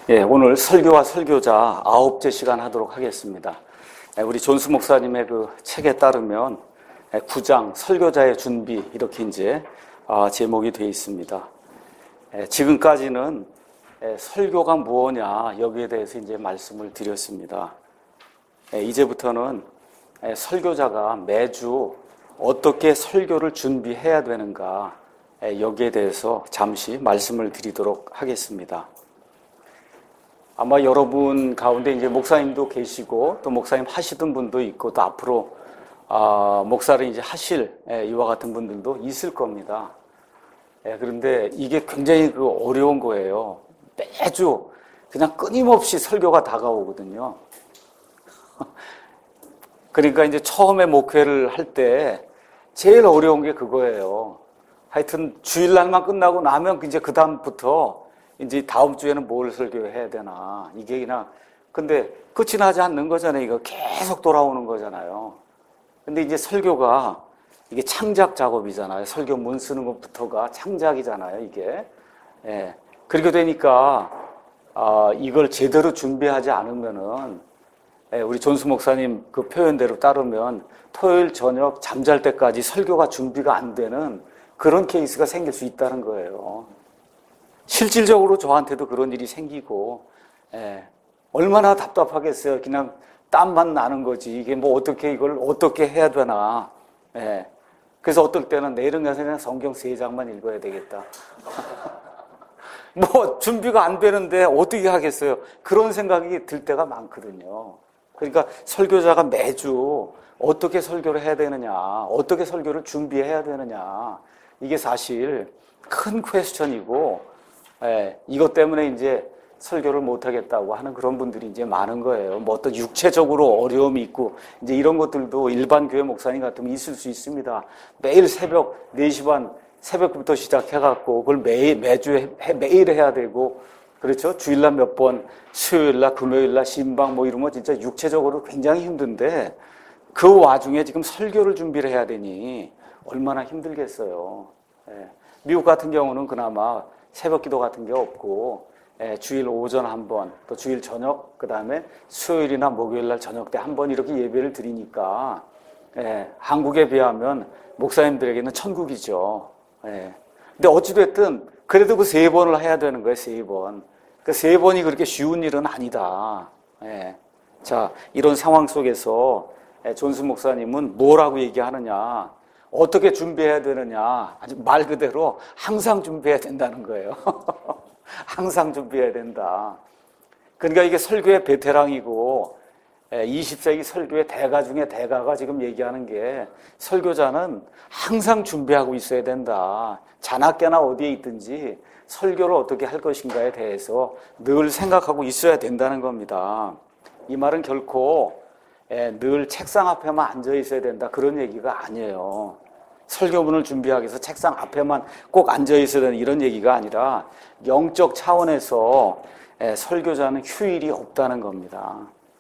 예, 오늘 설교와 설교자 9째 시간 하도록 하겠습니다. 우리 존스 목사님의 그 책에 따르면 9장 설교자의 준비 이렇게 이제 제목이 되어 있습니다. 지금까지는 설교가 무엇냐 여기에 대해서 이제 말씀을 드렸습니다. 이제부터는 설교자가 매주 어떻게 설교를 준비해야 되는가 여기에 대해서 잠시 말씀을 드리도록 하겠습니다. 아마 여러분 가운데 이제 목사님도 계시고 또 목사님 하시던 분도 있고 또 앞으로 목사를 이제 하실 이와 같은 분들도 있을 겁니다. 그런데 이게 굉장히 어려운 거예요. 매주 그냥 끊임없이 설교가 다가오거든요. 그러니까 이제 처음에 목회를 할 때 제일 어려운 게 그거예요. 하여튼 주일날만 끝나고 나면 이제 그 다음부터 이제 다음 주에는 뭘 설교해야 되나 이게 그냥 근데 끝이 나지 않는 거잖아요. 이거 계속 돌아오는 거잖아요. 근데 이제 설교가 이게 창작 작업이잖아요. 설교문 쓰는 것부터가 창작이잖아요. 이게 그렇게 되니까 이걸 제대로 준비하지 않으면은 우리 존스 목사님 그 표현대로 따르면 토요일 저녁 잠잘 때까지 설교가 준비가 안 되는 그런 케이스가 생길 수 있다는 거예요. 실질적으로 저한테도 그런 일이 생기고, 얼마나 답답하겠어요. 그냥 땀만 나는 거지. 이게 뭐 어떻게 이걸 어떻게 해야 되나. 그래서 어떨 때는 내일은 그냥 성경 3장만 읽어야 되겠다. 뭐 준비가 안 되는데 어떻게 하겠어요. 그런 생각이 들 때가 많거든요. 그러니까 설교자가 매주 어떻게 설교를 해야 되느냐, 어떻게 설교를 준비해야 되느냐. 이게 사실 큰 퀘스천이고, 이것 때문에 이제 설교를 못하겠다고 하는 그런 분들이 이제 많은 거예요. 뭐 어떤 육체적으로 어려움이 있고, 이제 이런 것들도 일반 교회 목사님 같으면 있을 수 있습니다. 매일 새벽 4시 반, 새벽부터 시작해갖고, 그걸 매주 매일 해야 되고, 그렇죠? 주일날 몇 번, 수요일날, 금요일날, 신방 뭐 이러면 진짜 육체적으로 굉장히 힘든데, 그 와중에 지금 설교를 준비를 해야 되니, 얼마나 힘들겠어요. 미국 같은 경우는 그나마 새벽 기도 같은 게 없고 주일 오전 한 번, 또 주일 저녁, 그 다음에 수요일이나 목요일날 저녁 때 한 번 이렇게 예배를 드리니까 한국에 비하면 목사님들에게는 천국이죠. 근데 어찌됐든 그래도 그 3번을 해야 되는 거예요. 3번. 그 3번이 그렇게 쉬운 일은 아니다. 자, 이런 상황 속에서 존스 목사님은 뭐라고 얘기하느냐, 어떻게 준비해야 되느냐, 아주 말 그대로 항상 준비해야 된다는 거예요. 항상 준비해야 된다. 그러니까 이게 설교의 베테랑이고 20세기 설교의 대가 중에 대가가 지금 얘기하는 게 설교자는 항상 준비하고 있어야 된다. 자나깨나 어디에 있든지 설교를 어떻게 할 것인가에 대해서 늘 생각하고 있어야 된다는 겁니다. 이 말은 결코 늘 책상 앞에만 앉아 있어야 된다 그런 얘기가 아니에요. 설교문을 준비하기 위해서 책상 앞에만 꼭 앉아 있어야 되는 이런 얘기가 아니라 영적 차원에서 설교자는 휴일이 없다는 겁니다.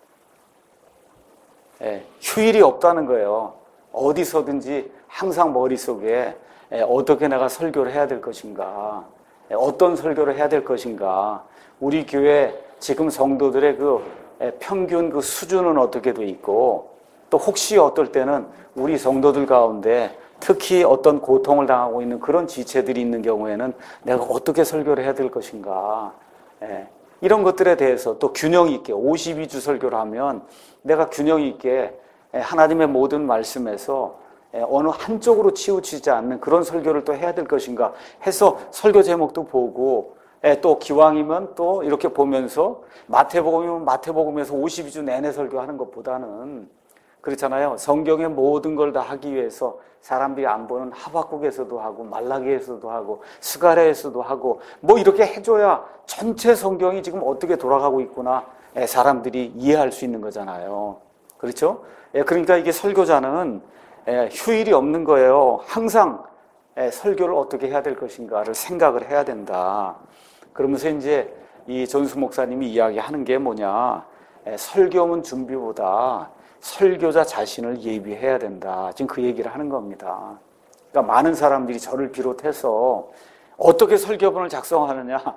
휴일이 없다는 거예요. 어디서든지 항상 머릿속에 어떻게 내가 설교를 해야 될 것인가, 어떤 설교를 해야 될 것인가, 우리 교회 지금 성도들의 그 평균 그 수준은 어떻게 돼 있고, 또 혹시 어떨 때는 우리 성도들 가운데 특히 어떤 고통을 당하고 있는 그런 지체들이 있는 경우에는 내가 어떻게 설교를 해야 될 것인가, 이런 것들에 대해서 또 균형 있게 52주 설교를 하면 내가 균형 있게 하나님의 모든 말씀에서 어느 한쪽으로 치우치지 않는 그런 설교를 또 해야 될 것인가 해서 설교 제목도 보고, 또 기왕이면 또 이렇게 보면서 마태복음이면 마태복음에서 52주 내내 설교하는 것보다는 그렇잖아요. 성경의 모든 걸 다 하기 위해서 사람들이 안 보는 하박국에서도 하고 말라기에서도 하고 스가랴에서도 하고 뭐 이렇게 해줘야 전체 성경이 지금 어떻게 돌아가고 있구나 사람들이 이해할 수 있는 거잖아요. 그렇죠? 그러니까 이게 설교자는 휴일이 없는 거예요. 항상 설교를 어떻게 해야 될 것인가를 생각을 해야 된다. 그러면서 이제 이 존스 목사님이 이야기하는 게 뭐냐, 설교문 준비보다 설교자 자신을 예비해야 된다. 지금 그 얘기를 하는 겁니다. 그러니까 많은 사람들이 저를 비롯해서 어떻게 설교문을 작성하느냐,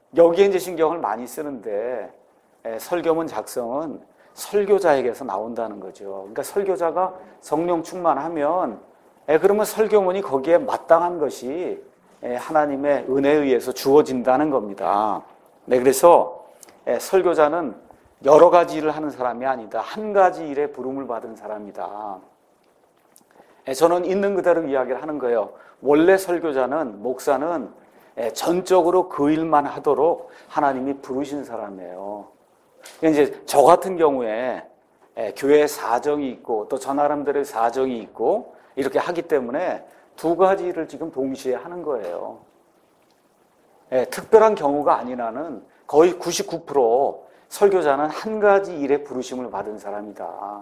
여기에 이제 신경을 많이 쓰는데 설교문 작성은 설교자에게서 나온다는 거죠. 그러니까 설교자가 성령 충만하면 그러면 설교문이 거기에 마땅한 것이 하나님의 은혜에 의해서 주어진다는 겁니다. 그래서 설교자는 여러 가지 일을 하는 사람이 아니다. 한 가지 일에 부름을 받은 사람이다. 저는 있는 그대로 이야기를 하는 거예요. 원래 설교자는, 목사는 전적으로 그 일만 하도록 하나님이 부르신 사람이에요. 이제 저 같은 경우에 교회 사정이 있고 또 저 나름대로의 사정이 있고 이렇게 하기 때문에 두 가지 일을 지금 동시에 하는 거예요. 특별한 경우가 아닌 한은 거의 99% 설교자는 한 가지 일에 부르심을 받은 사람이다.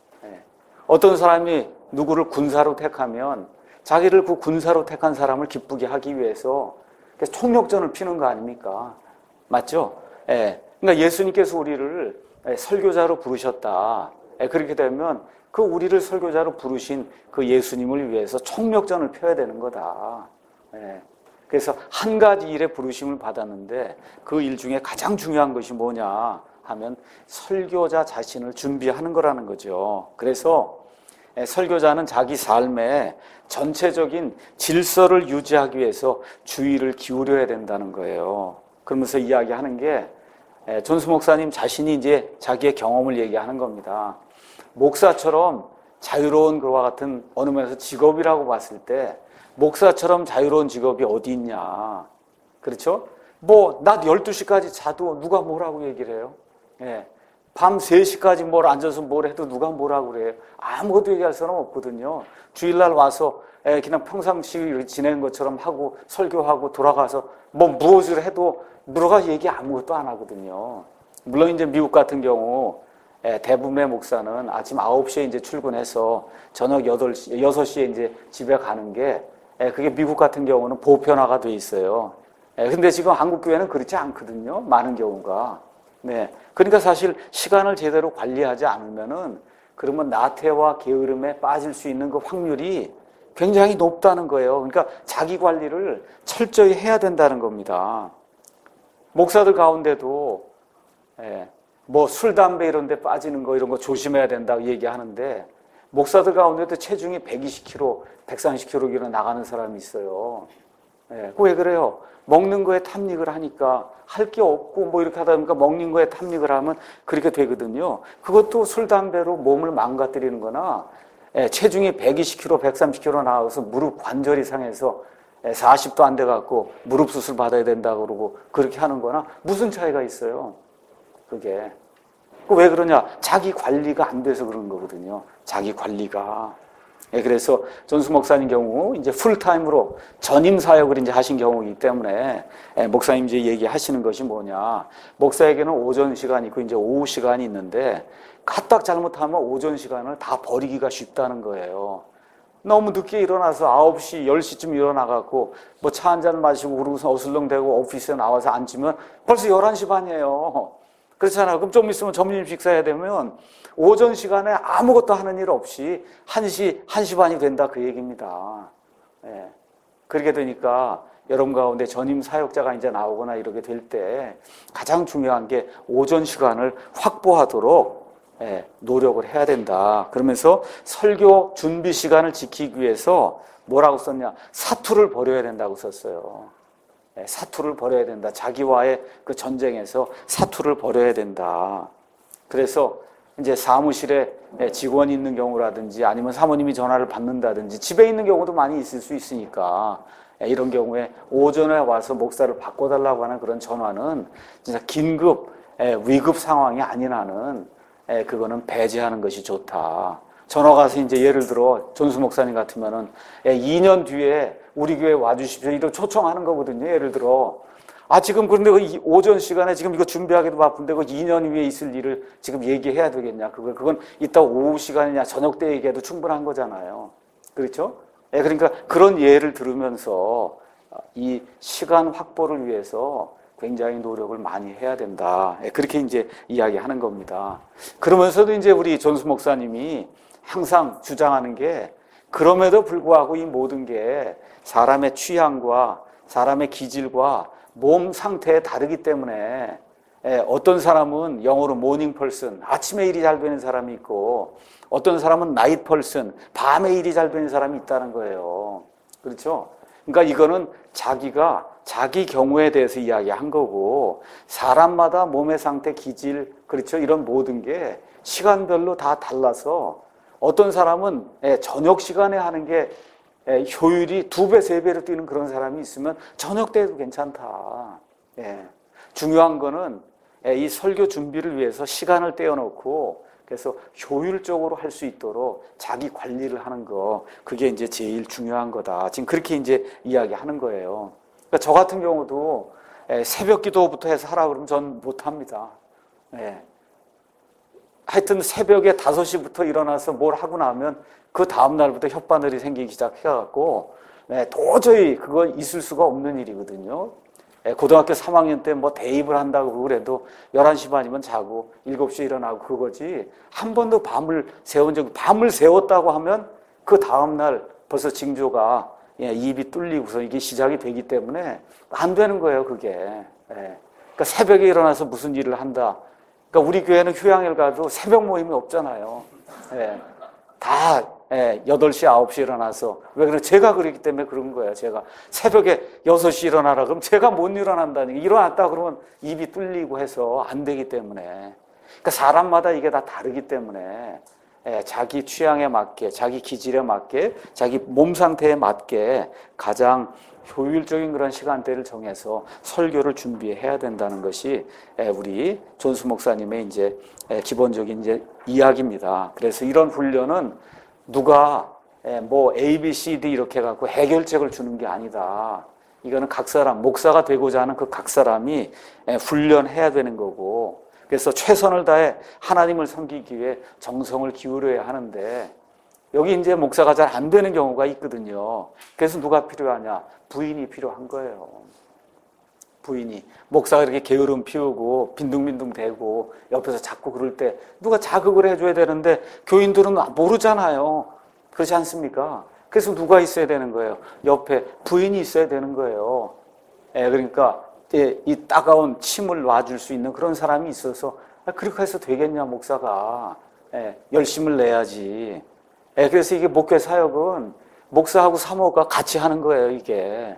어떤 사람이 누구를 군사로 택하면 자기를 그 군사로 택한 사람을 기쁘게 하기 위해서 총력전을 피는 거 아닙니까? 맞죠? 그러니까 예수님께서 우리를 설교자로 부르셨다. 그렇게 되면 그 우리를 설교자로 부르신 그 예수님을 위해서 총력전을 펴야 되는 거다. 그래서 한 가지 일에 부르심을 받았는데 그 일 중에 가장 중요한 것이 뭐냐 하면 설교자 자신을 준비하는 거라는 거죠. 그래서 설교자는 자기 삶의 전체적인 질서를 유지하기 위해서 주의를 기울여야 된다는 거예요. 그러면서 이야기하는 게 존스 목사님 자신이 이제 자기의 경험을 얘기하는 겁니다. 목사처럼 자유로운 그와 같은 어느 면에서 직업이라고 봤을 때 목사처럼 자유로운 직업이 어디 있냐. 그렇죠? 낮 12시까지 자도 누가 뭐라고 얘기를 해요? 밤 3시까지 앉아서 뭘 해도 누가 뭐라고 그래요? 아무것도 얘기할 사람 없거든요. 주일날 와서 그냥 평상시 지내는 것처럼 하고 설교하고 돌아가서 무엇을 해도 누가 얘기 아무것도 안 하거든요. 물론 이제 미국 같은 경우 대부분의 목사는 아침 9시에 이제 출근해서 저녁 6시에 이제 집에 가는 게 그게 미국 같은 경우는 보편화가 돼 있어요. 근데 지금 한국 교회는 그렇지 않거든요. 많은 경우가. 그러니까 사실 시간을 제대로 관리하지 않으면은 그러면 나태와 게으름에 빠질 수 있는 그 확률이 굉장히 높다는 거예요. 그러니까 자기 관리를 철저히 해야 된다는 겁니다. 목사들 가운데도 술, 담배 이런 데 빠지는 거 이런 거 조심해야 된다고 얘기하는데 목사들 가운데도 체중이 120kg, 130kg 나가는 사람이 있어요. 왜 그래요? 먹는 거에 탐닉을 하니까 할 게 없고 이렇게 하다 보니까 먹는 거에 탐닉을 하면 그렇게 되거든요. 그것도 술, 담배로 몸을 망가뜨리는 거나 체중이 120kg, 130kg 나와서 무릎 관절이 상해서 40도 안 돼갖고 무릎 수술 받아야 된다고 그러고 그렇게 하는 거나 무슨 차이가 있어요? 그게. 왜 그러냐? 자기 관리가 안 돼서 그런 거거든요. 자기 관리가. 그래서 존스 목사님 경우 이제 풀타임으로 전임 사역을 이제 하신 경우이기 때문에 목사님 이제 얘기하시는 것이 뭐냐? 목사에게는 오전 시간이 있고 이제 오후 시간이 있는데 까딱 잘못하면 오전 시간을 다 버리기가 쉽다는 거예요. 너무 늦게 일어나서 9시, 10시쯤 일어나갖고 차 한잔 마시고 그러고서 어슬렁대고 오피스에 나와서 앉으면 벌써 11시 반이에요. 그렇잖아요. 그럼 좀 있으면 점심 식사해야 되면 오전 시간에 아무것도 하는 일 없이 1시 반이 된다 그 얘기입니다. 그렇게 되니까 여러분 가운데 전임 사역자가 이제 나오거나 이렇게 될 때 가장 중요한 게 오전 시간을 확보하도록 노력을 해야 된다. 그러면서 설교 준비 시간을 지키기 위해서 뭐라고 썼냐? 사투를 벌여야 된다고 썼어요. 사투를 벌여야 된다. 자기와의 그 전쟁에서 사투를 벌여야 된다. 그래서 이제 사무실에 직원이 있는 경우라든지 아니면 사모님이 전화를 받는다든지 집에 있는 경우도 많이 있을 수 있으니까 이런 경우에 오전에 와서 목사를 바꿔달라고 하는 그런 전화는 진짜 긴급 위급 상황이 아닌 한은 그거는 배제하는 것이 좋다. 전화 가서 이제 예를 들어 존스 목사님 같으면은 2년 뒤에 우리 교회 와주십시오 이렇게 초청하는 거거든요. 예를 들어 지금 그런데 그 오전 시간에 지금 이거 준비하기도 바쁜데 그 2년 위에 있을 일을 지금 얘기해야 되겠냐? 그건 이따 오후 시간이냐 저녁 때 얘기해도 충분한 거잖아요. 그렇죠? 그러니까 그런 예를 들으면서 이 시간 확보를 위해서 굉장히 노력을 많이 해야 된다. 그렇게 이제 이야기하는 겁니다. 그러면서도 이제 우리 존스 목사님이 항상 주장하는 게 그럼에도 불구하고 이 모든 게 사람의 취향과 사람의 기질과 몸 상태에 다르기 때문에 어떤 사람은 영어로 모닝 펄슨, 아침에 일이 잘 되는 사람이 있고 어떤 사람은 나잇 펄슨, 밤에 일이 잘 되는 사람이 있다는 거예요. 그렇죠? 그러니까 이거는 자기가 자기 경우에 대해서 이야기한 거고 사람마다 몸의 상태, 기질, 그렇죠? 이런 모든 게 시간별로 다 달라서 어떤 사람은 저녁 시간에 하는 게 효율이 2배, 3배로 뛰는 그런 사람이 있으면 저녁 때도 괜찮다. 중요한 거는 이 설교 준비를 위해서 시간을 떼어놓고 그래서 효율적으로 할 수 있도록 자기 관리를 하는 거, 그게 이제 제일 중요한 거다. 지금 그렇게 이제 이야기하는 거예요. 그러니까 저 같은 경우도 새벽 기도부터 해서 하라 그러면 전 못합니다. 하여튼 새벽에 5시부터 일어나서 뭘 하고 나면 그 다음날부터 혓바늘이 생기기 시작해갖고 도저히 그건 있을 수가 없는 일이거든요. 고등학교 3학년 때 뭐 대입을 한다고 그래도 11시 반이면 자고 7시에 일어나고 그거지 한 번도 밤을 새운 적이, 밤을 새웠다고 하면 그 다음날 벌써 징조가 입이 뚫리고서 이게 시작이 되기 때문에 안 되는 거예요, 그게. 그러니까 새벽에 일어나서 무슨 일을 한다. 그러니까 우리 교회는 휴양일 가도 새벽 모임이 없잖아요. 다 8시, 9시 일어나서. 왜 그래? 제가 그러기 때문에 그런 거예요. 제가 새벽에 6시 일어나라 그러면 제가 못 일어난다니까. 일어났다 그러면 입이 뚫리고 해서 안 되기 때문에. 그러니까 사람마다 이게 다 다르기 때문에 자기 취향에 맞게, 자기 기질에 맞게, 자기 몸 상태에 맞게 가장 효율적인 그런 시간대를 정해서 설교를 준비해야 된다는 것이 우리 존수 목사님의 이제 기본적인 이제 이야기입니다. 그래서 이런 훈련은 누가 뭐 A, B, C, D 이렇게 해갖고 해결책을 주는 게 아니다. 이거는 각 사람, 목사가 되고자 하는 그 각 사람이 훈련해야 되는 거고, 그래서 최선을 다해 하나님을 섬기기 위해 정성을 기울여야 하는데 여기 이제 목사가 잘 안 되는 경우가 있거든요. 그래서 누가 필요하냐? 부인이 필요한 거예요. 부인이. 목사가 이렇게 게으름 피우고 빈둥빈둥 대고 옆에서 자꾸 그럴 때 누가 자극을 해줘야 되는데 교인들은 모르잖아요. 그렇지 않습니까? 그래서 누가 있어야 되는 거예요? 옆에 부인이 있어야 되는 거예요. 그러니까 이 따가운 침을 놔줄 수 있는 그런 사람이 있어서 그렇게 해서 되겠냐, 목사가. 열심을 내야지. 그래서 이게 목회 사역은 목사하고 사모가 같이 하는 거예요, 이게.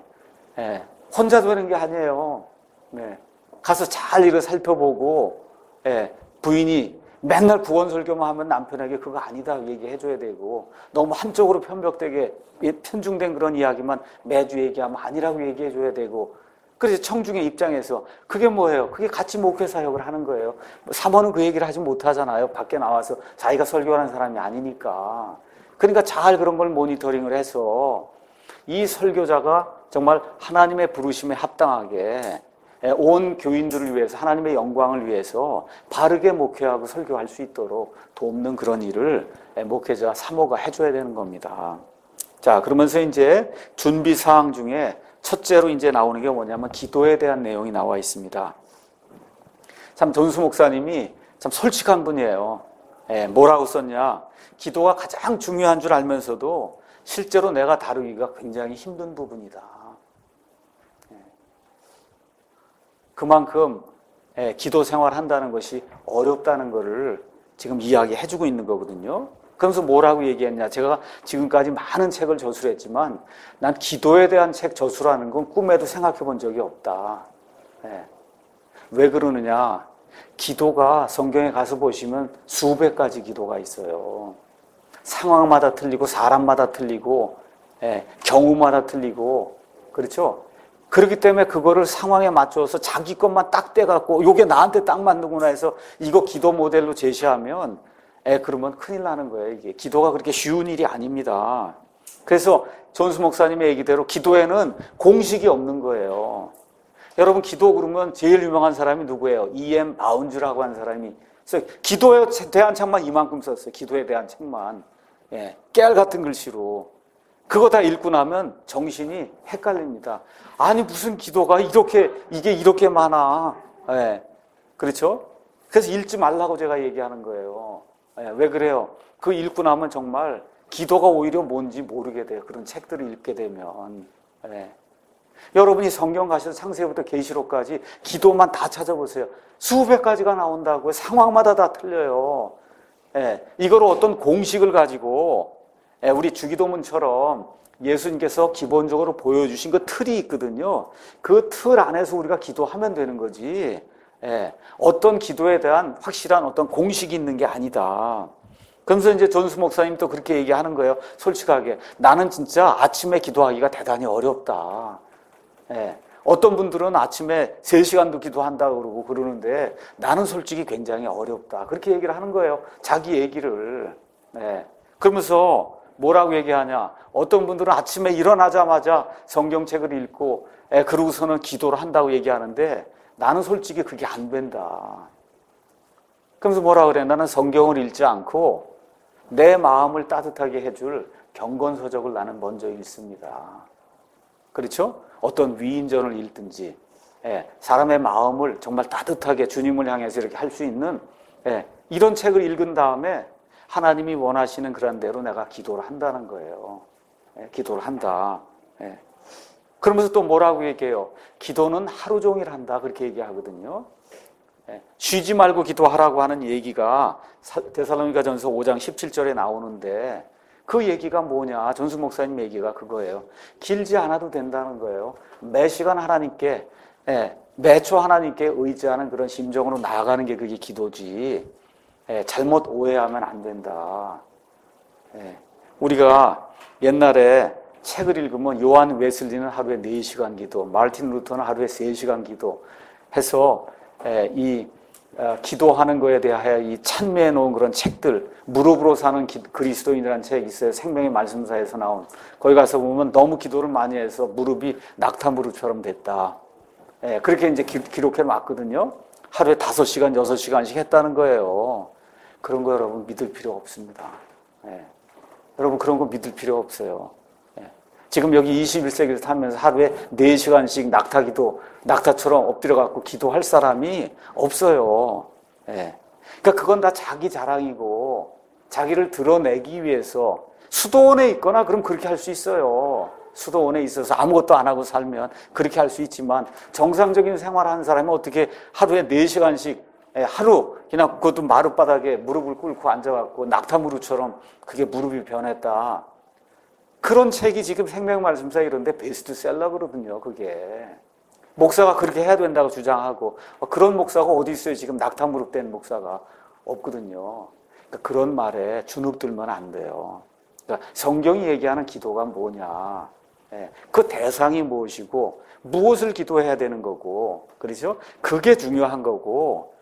혼자 되는 게 아니에요. 가서 잘 이거 살펴보고, 부인이 맨날 구원 설교만 하면 남편에게 그거 아니다 얘기해줘야 되고, 너무 한쪽으로 편벽되게 편중된 그런 이야기만 매주 얘기하면 아니라고 얘기해줘야 되고, 그래서 청중의 입장에서 그게 뭐예요? 그게 같이 목회 사역을 하는 거예요. 사모는 그 얘기를 하지 못하잖아요. 밖에 나와서 자기가 설교하는 사람이 아니니까. 그러니까 잘 그런 걸 모니터링을 해서 이 설교자가 정말 하나님의 부르심에 합당하게 온 교인들을 위해서, 하나님의 영광을 위해서 바르게 목회하고 설교할 수 있도록 돕는 그런 일을 목회자 사모가 해줘야 되는 겁니다. 자, 그러면서 이제 준비 사항 중에 첫째로 이제 나오는 게 뭐냐면 기도에 대한 내용이 나와 있습니다. 참 존수 목사님이 참 솔직한 분이에요. 뭐라고 썼냐? 기도가 가장 중요한 줄 알면서도 실제로 내가 다루기가 굉장히 힘든 부분이다. 그만큼 기도 생활한다는 것이 어렵다는 것을 지금 이야기해주고 있는 거거든요. 그러면서 뭐라고 얘기했냐? 제가 지금까지 많은 책을 저술했지만 난 기도에 대한 책 저술하는 건 꿈에도 생각해 본 적이 없다. 왜 그러느냐? 기도가 성경에 가서 보시면 수백 가지 기도가 있어요. 상황마다 틀리고 사람마다 틀리고 경우마다 틀리고, 그렇죠? 그렇기 때문에 그거를 상황에 맞춰서 자기 것만 딱 떼갖고 이게 나한테 딱 맞는구나 해서 이거 기도 모델로 제시하면 그러면 큰일 나는 거예요. 이게 기도가 그렇게 쉬운 일이 아닙니다. 그래서 존수 목사님의 얘기대로 기도에는 공식이 없는 거예요. 여러분, 기도 그러면 제일 유명한 사람이 누구예요? E.M. 바운즈라고 하는 사람이. 그래서 기도에 대한 책만 이만큼 썼어요. 기도에 대한 책만. 깨알 같은 글씨로. 그거 다 읽고 나면 정신이 헷갈립니다. 아니, 무슨 기도가 이게 이렇게 많아. 그렇죠? 그래서 읽지 말라고 제가 얘기하는 거예요. 왜 그래요? 그거 읽고 나면 정말 기도가 오히려 뭔지 모르게 돼요. 그런 책들을 읽게 되면. 여러분이 성경 가셔서 창세기부터 계시록까지 기도만 다 찾아보세요. 수백 가지가 나온다고요. 상황마다 다 틀려요. 예, 이걸 어떤 공식을 가지고 우리 주기도문처럼 예수님께서 기본적으로 보여주신 그 틀이 있거든요. 그 틀 안에서 우리가 기도하면 되는 거지. 예, 어떤 기도에 대한 확실한 어떤 공식이 있는 게 아니다. 그러면서 이제 존스 목사님 또 그렇게 얘기하는 거예요. 솔직하게. 나는 진짜 아침에 기도하기가 대단히 어렵다. 예, 어떤 분들은 아침에 3시간도 기도한다고 그러고 그러는데 나는 솔직히 굉장히 어렵다. 그렇게 얘기를 하는 거예요. 자기 얘기를. 예, 그러면서 뭐라고 얘기하냐. 어떤 분들은 아침에 일어나자마자 성경책을 읽고 그러고서는 기도를 한다고 얘기하는데 나는 솔직히 그게 안 된다. 그러면서 뭐라 그래? 나는 성경을 읽지 않고 내 마음을 따뜻하게 해줄 경건서적을 나는 먼저 읽습니다. 그렇죠? 어떤 위인전을 읽든지 사람의 마음을 정말 따뜻하게 주님을 향해서 이렇게 할 수 있는 이런 책을 읽은 다음에 하나님이 원하시는 그런 대로 내가 기도를 한다는 거예요. 기도를 한다. 그러면서 또 뭐라고 얘기해요? 기도는 하루 종일 한다. 그렇게 얘기하거든요. 쉬지 말고 기도하라고 하는 얘기가 데살로니가전서 5장 17절에 나오는데 그 얘기가 뭐냐? 전수 목사님 얘기가 그거예요. 길지 않아도 된다는 거예요. 매 시간 하나님께, 매초 하나님께 의지하는 그런 심정으로 나아가는 게 그게 기도지. 잘못 오해하면 안 된다. 우리가 옛날에 책을 읽으면 요한 웨슬리는 하루에 4시간 기도, 마르틴 루터는 하루에 3시간 기도 해서 기도하는 거에 대하여 이 찬미해 놓은 그런 책들, 무릎으로 사는 그리스도인이라는 책이 있어요. 생명의 말씀사에서 나온. 거기 가서 보면 너무 기도를 많이 해서 무릎이 낙타 무릎처럼 됐다. 그렇게 이제 기록해 놨거든요. 하루에 5시간, 6시간씩 했다는 거예요. 그런 거 여러분 믿을 필요 없습니다. 여러분 그런 거 믿을 필요 없어요. 지금 여기 21세기를 타면서 하루에 4시간씩 낙타처럼 엎드려갖고 기도할 사람이 없어요. 그러니까 그건 다 자기 자랑이고 자기를 드러내기 위해서 수도원에 있거나 그럼 그렇게 할 수 있어요. 수도원에 있어서 아무것도 안 하고 살면 그렇게 할 수 있지만 정상적인 생활하는 사람이 어떻게 하루에 4시간씩 하루 그냥 그것도 마룻바닥에 무릎을 꿇고 앉아갖고 낙타무릎처럼 그게 무릎이 변했다. 그런 책이 지금 생명말씀사 이런데 베스트셀러거든요. 그게 목사가 그렇게 해야 된다고 주장하고 그런 목사가 어디 있어요? 지금 낙타무릎 된 목사가 없거든요. 그러니까 그런 말에 주눅들면 안 돼요. 그러니까 성경이 얘기하는 기도가 뭐냐? 그 대상이 무엇이고 무엇을 기도해야 되는 거고, 그렇죠? 그게 중요한 거고.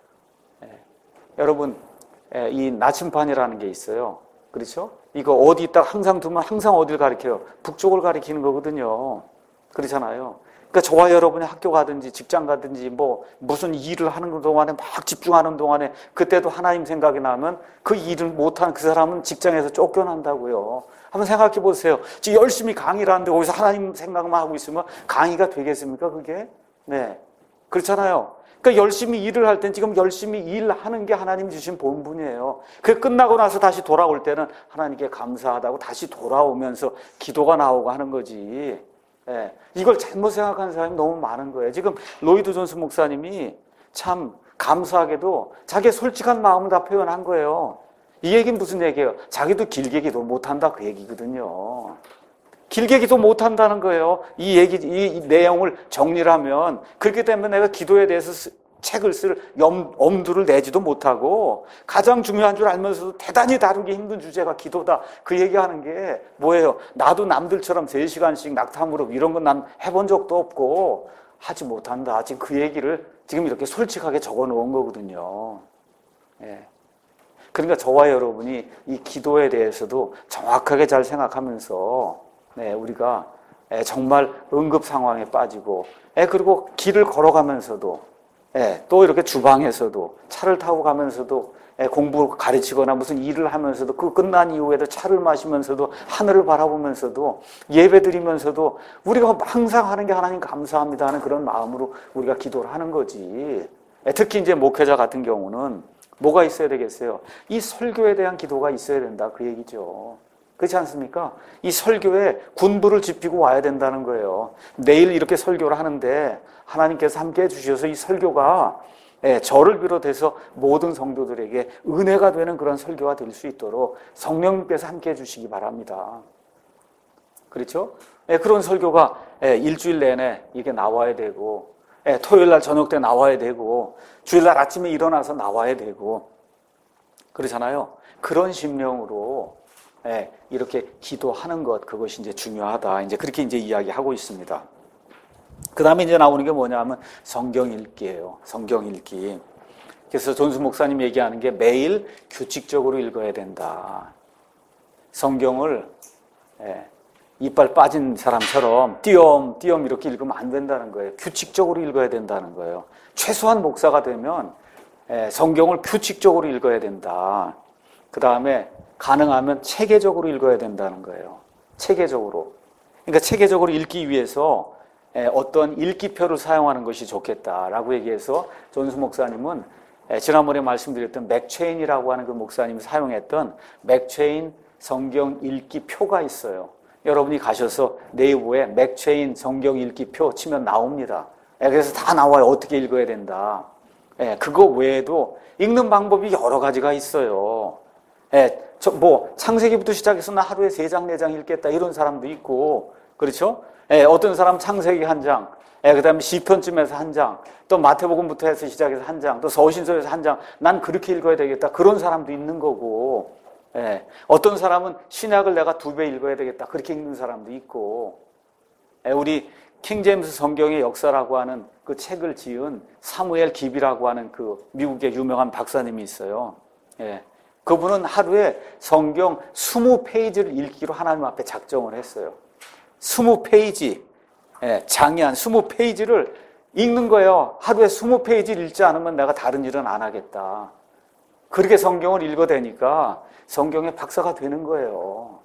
여러분, 이 나침반이라는 게 있어요. 그렇죠? 이거 어디 있다 항상 두면 항상 어딜 가리켜요? 북쪽을 가리키는 거거든요. 그렇잖아요. 그러니까 저와 여러분이 학교 가든지 직장 가든지 뭐 무슨 일을 하는 동안에 막 집중하는 동안에 그때도 하나님 생각이 나면 그 일을 못하는 그 사람은 직장에서 쫓겨난다고요. 한번 생각해 보세요. 지금 열심히 강의를 하는데 거기서 하나님 생각만 하고 있으면 강의가 되겠습니까? 그게? 네. 그렇잖아요. 그러니까 열심히 일을 할 땐 지금 열심히 일하는 게 하나님 주신 본분이에요. 그 끝나고 나서 다시 돌아올 때는 하나님께 감사하다고 다시 돌아오면서 기도가 나오고 하는 거지. 이걸 잘못 생각하는 사람이 너무 많은 거예요. 지금 로이드 존스 목사님이 참 감사하게도 자기의 솔직한 마음을 다 표현한 거예요. 이 얘기는 무슨 얘기예요? 자기도 길게 기도 못한다 그 얘기거든요. 길게 기도 못한다는 거예요. 이 내용을 정리를 하면 그렇기 때문에 내가 기도에 대해서 책을 쓸 엄두를 내지도 못하고 가장 중요한 줄 알면서도 대단히 다루기 힘든 주제가 기도다. 그 얘기하는 게 뭐예요? 나도 남들처럼 3시간씩 낙타무릎 이런 건 난 해본 적도 없고 하지 못한다. 지금 그 얘기를 지금 이렇게 솔직하게 적어 놓은 거거든요. 그러니까 저와 여러분이 이 기도에 대해서도 정확하게 잘 생각하면서 우리가 정말 응급 상황에 빠지고 그리고 길을 걸어가면서도 또 이렇게 주방에서도 차를 타고 가면서도 공부 가르치거나 무슨 일을 하면서도 그 끝난 이후에도 차를 마시면서도 하늘을 바라보면서도 예배드리면서도 우리가 항상 하는 게 하나님 감사합니다 하는 그런 마음으로 우리가 기도를 하는 거지. 특히 이제 목회자 같은 경우는 뭐가 있어야 되겠어요? 이 설교에 대한 기도가 있어야 된다 그 얘기죠. 그렇지 않습니까? 이 설교에 군부를 지피고 와야 된다는 거예요. 내일 이렇게 설교를 하는데 하나님께서 함께 해주셔서 이 설교가 저를 비롯해서 모든 성도들에게 은혜가 되는 그런 설교가 될 수 있도록 성령님께서 함께 해주시기 바랍니다. 그렇죠? 그런 설교가 일주일 내내 이게 나와야 되고, 토요일 날 저녁 때 나와야 되고, 주일 날 아침에 일어나서 나와야 되고, 그렇잖아요. 그런 심령으로 이렇게 기도하는 것, 그것이 이제 중요하다. 이제 그렇게 이제 이야기하고 있습니다. 그 다음에 이제 나오는 게 뭐냐면 성경 읽기예요. 성경 읽기. 그래서 존수 목사님 얘기하는 게 매일 규칙적으로 읽어야 된다. 성경을 이빨 빠진 사람처럼 띄엄띄엄 이렇게 읽으면 안 된다는 거예요. 규칙적으로 읽어야 된다는 거예요. 최소한 목사가 되면 성경을 규칙적으로 읽어야 된다. 그 다음에 가능하면 체계적으로 읽어야 된다는 거예요. 체계적으로. 그러니까 체계적으로 읽기 위해서 어떤 읽기표를 사용하는 것이 좋겠다라고 얘기해서 존수 목사님은 지난번에 말씀드렸던 맥체인이라고 하는 그 목사님이 사용했던 맥체인 성경 읽기표가 있어요. 여러분이 가셔서 네이버에 맥체인 성경 읽기표 치면 나옵니다. 그래서 다 나와요. 어떻게 읽어야 된다. 그거 외에도 읽는 방법이 여러 가지가 있어요. 창세기부터 시작해서 나 하루에 3장, 4장 읽겠다 이런 사람도 있고, 그렇죠? 어떤 사람 창세기 1장, 그 다음에 시편쯤에서 1장, 또 마태복음부터 해서 시작해서 1장, 또 서신서에서 1장, 난 그렇게 읽어야 되겠다. 그런 사람도 있는 거고, 어떤 사람은 신약을 내가 2배 읽어야 되겠다. 그렇게 읽는 사람도 있고, 우리 킹제임스 성경의 역사라고 하는 그 책을 지은 사무엘 깁이라고 하는 그 미국의 유명한 박사님이 있어요. 그분은 하루에 성경 20페이지를 읽기로 하나님 앞에 작정을 했어요. 20페이지, 장이한 20페이지를 읽는 거예요. 하루에 20페이지를 읽지 않으면 내가 다른 일은 안 하겠다. 그렇게 성경을 읽어대니까 성경의 박사가 되는 거예요.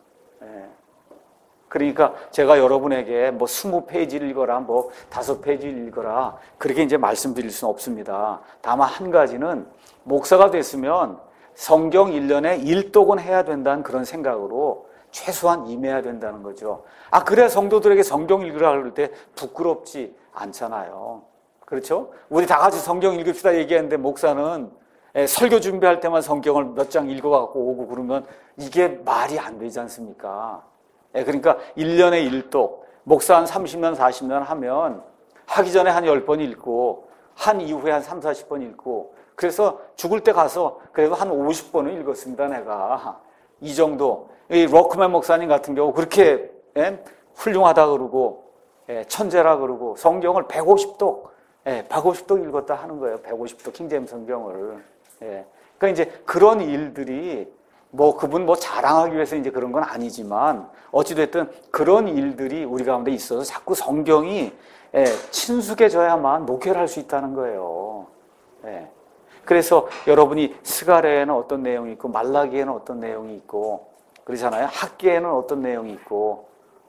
그러니까 제가 여러분에게 뭐 20페이지를 읽어라, 뭐 5페이지를 읽어라, 그렇게 이제 말씀드릴 수는 없습니다. 다만 한 가지는 목사가 됐으면 성경 1년에 1독은 해야 된다는 그런 생각으로 최소한 임해야 된다는 거죠. 그래야 성도들에게 성경 읽으라 그럴 때 부끄럽지 않잖아요. 그렇죠? 우리 다 같이 성경 읽읍시다 얘기했는데 목사는 설교 준비할 때만 성경을 몇 장 읽어갖고 오고 그러면 이게 말이 안 되지 않습니까? 그러니까 1년에 1독, 목사 한 30년, 40년 하면 하기 전에 한 10번 읽고 한 이후에 한 3, 40번 읽고 그래서 죽을 때 가서 그래도 한 50번은 읽었습니다, 내가. 이 정도. 이 로크맨 목사님 같은 경우 그렇게 훌륭하다 그러고 천재라 그러고 성경을 150독 150독 읽었다 하는 거예요. 150독 킹제임스 성경을. 그러니까 이제 그런 일들이 그분 자랑하기 위해서 이제 그런 건 아니지만 어찌됐든 그런 일들이 우리 가운데 있어서 자꾸 성경이 친숙해져야만 목회를 할 수 있다는 거예요. 그래서 여러분이 스가랴에는 어떤 내용이 있고 말라기에는 어떤 내용이 있고 그러잖아요. 학기에는 어떤 내용이 있고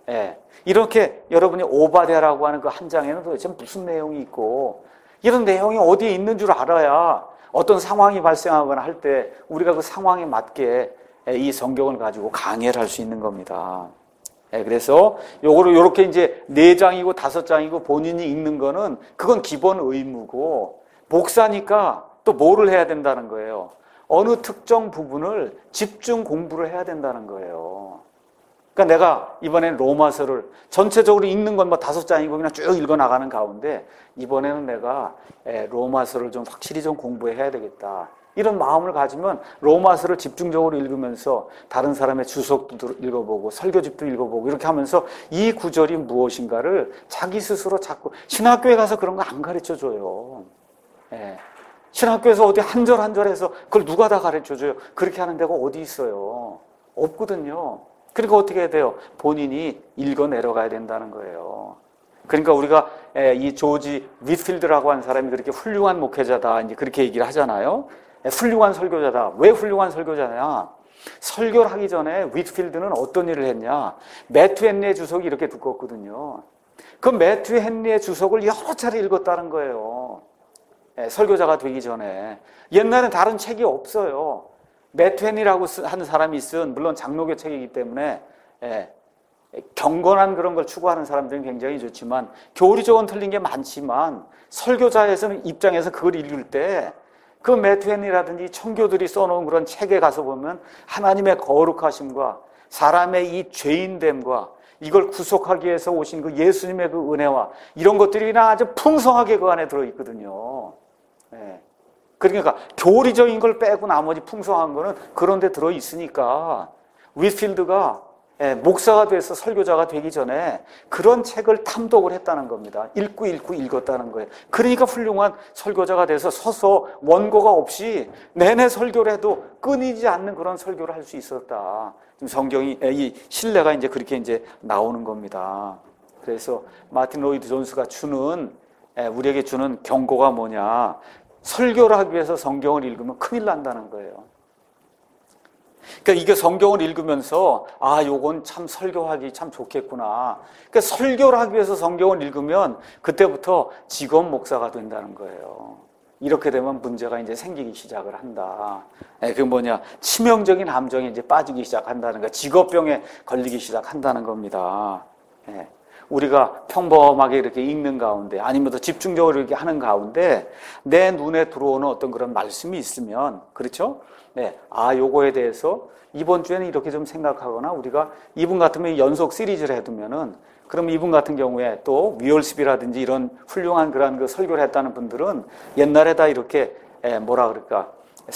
이렇게 여러분이 오바댜라고 하는 그 한 장에는 도대체 무슨 내용이 있고 이런 내용이 어디에 있는 줄 알아야 어떤 상황이 발생하거나 할 때 우리가 그 상황에 맞게 이 성경을 가지고 강해를 할 수 있는 겁니다. 그래서 요거를 요렇게 이제 4장이고 5장이고 본인이 읽는 거는 그건 기본 의무고 목사니까 또 뭐를 해야 된다는 거예요. 어느 특정 부분을 집중 공부를 해야 된다는 거예요. 그러니까 내가 이번에는 로마서를 전체적으로 읽는 건 5장이고 그냥 쭉 읽어 나가는 가운데 이번에는 내가 로마서를 좀 확실히 좀 공부해야 되겠다. 이런 마음을 가지면 로마서를 집중적으로 읽으면서 다른 사람의 주석도 읽어보고 설교집도 읽어보고 이렇게 하면서 이 구절이 무엇인가를 자기 스스로 자꾸 신학교에 가서 그런 거 안 가르쳐줘요. 신학교에서 어디 한 절 한 절 해서 그걸 누가 다 가르쳐줘요. 그렇게 하는 데가 어디 있어요. 없거든요. 그러니까 어떻게 해야 돼요? 본인이 읽어 내려가야 된다는 거예요. 그러니까 우리가 이 조지 윗필드라고 하는 사람이 그렇게 훌륭한 목회자다 이제 그렇게 얘기를 하잖아요. 훌륭한 설교자다. 왜 훌륭한 설교자냐? 설교를 하기 전에 윗필드는 어떤 일을 했냐? 매튜 헨리의 주석이 이렇게 두껍거든요. 그 매튜 헨리의 주석을 여러 차례 읽었다는 거예요. 설교자가 되기 전에. 옛날엔 다른 책이 없어요. 매트 헨리라고 하는 사람이 쓴, 물론 장로교 책이기 때문에 경건한 그런 걸 추구하는 사람들은 굉장히 좋지만 교리적으로는 틀린 게 많지만 설교자에서는 입장에서 그걸 읽을 때 그 매트 헨리라든지 청교들이 써놓은 그런 책에 가서 보면 하나님의 거룩하심과 사람의 이 죄인됨과 이걸 구속하기 위해서 오신 그 예수님의 그 은혜와 이런 것들이 그냥 아주 풍성하게 그 안에 들어있거든요. 그러니까 교리적인 걸 빼고 나머지 풍성한 거는 그런 데 들어있으니까 위필드가 목사가 돼서 설교자가 되기 전에 그런 책을 탐독을 했다는 겁니다. 읽고 읽었다는 거예요. 그러니까 훌륭한 설교자가 돼서 서서 원고가 없이 내내 설교를 해도 끊이지 않는 그런 설교를 할 수 있었다. 지금 성경이 이 신뢰가 이제 그렇게 이제 나오는 겁니다. 그래서 마틴 로이드 존스가 주는 우리에게 주는 경고가 뭐냐? 설교를 하기 위해서 성경을 읽으면 큰일 난다는 거예요. 그러니까 이게 성경을 읽으면서 요건 참 설교하기 참 좋겠구나. 그러니까 설교를 하기 위해서 성경을 읽으면 그때부터 직업 목사가 된다는 거예요. 이렇게 되면 문제가 이제 생기기 시작을 한다. 그게 뭐냐? 치명적인 함정에 이제 빠지기 시작한다는 거야. 직업병에 걸리기 시작한다는 겁니다. 우리가 평범하게 이렇게 읽는 가운데 아니면 더 집중적으로 이렇게 하는 가운데 내 눈에 들어오는 어떤 그런 말씀이 있으면, 그렇죠? 요거에 대해서 이번 주에는 이렇게 좀 생각하거나 우리가 이분 같으면 연속 시리즈를 해두면은 그럼 이분 같은 경우에 또 위얼스비라든지 이런 훌륭한 그런 그 설교를 했다는 분들은 옛날에 다 이렇게 뭐라 그럴까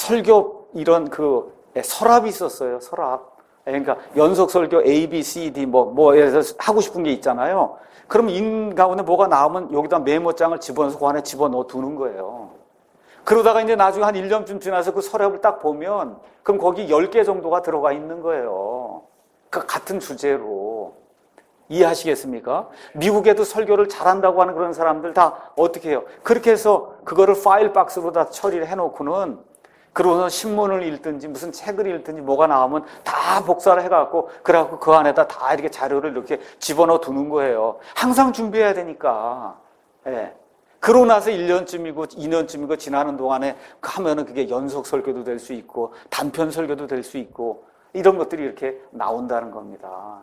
설교 이런 그 서랍이 있었어요. 서랍. 그러니까 연속 설교 A, B, C, D 뭐에서 하고 싶은 게 있잖아요. 그럼 인 가운데 뭐가 나오면 여기다 메모장을 집어넣어서 그 안에 집어넣어 두는 거예요. 그러다가 이제 나중에 한 1년쯤 지나서 그 서랍을 딱 보면 그럼 거기 10개 정도가 들어가 있는 거예요. 그 같은 주제로. 이해하시겠습니까? 미국에도 설교를 잘한다고 하는 그런 사람들 다 어떻게 해요? 그렇게 해서 그거를 파일 박스로 다 처리를 해놓고는 그러고서 신문을 읽든지 무슨 책을 읽든지 뭐가 나오면 다 복사를 해갖고 그래갖고 그 안에다 다 이렇게 자료를 이렇게 집어넣어 두는 거예요. 항상 준비해야 되니까. 그러고 나서 1년쯤이고 2년쯤이고 지나는 동안에 하면은 그게 연속 설교도 될 수 있고 단편 설교도 될 수 있고 이런 것들이 이렇게 나온다는 겁니다.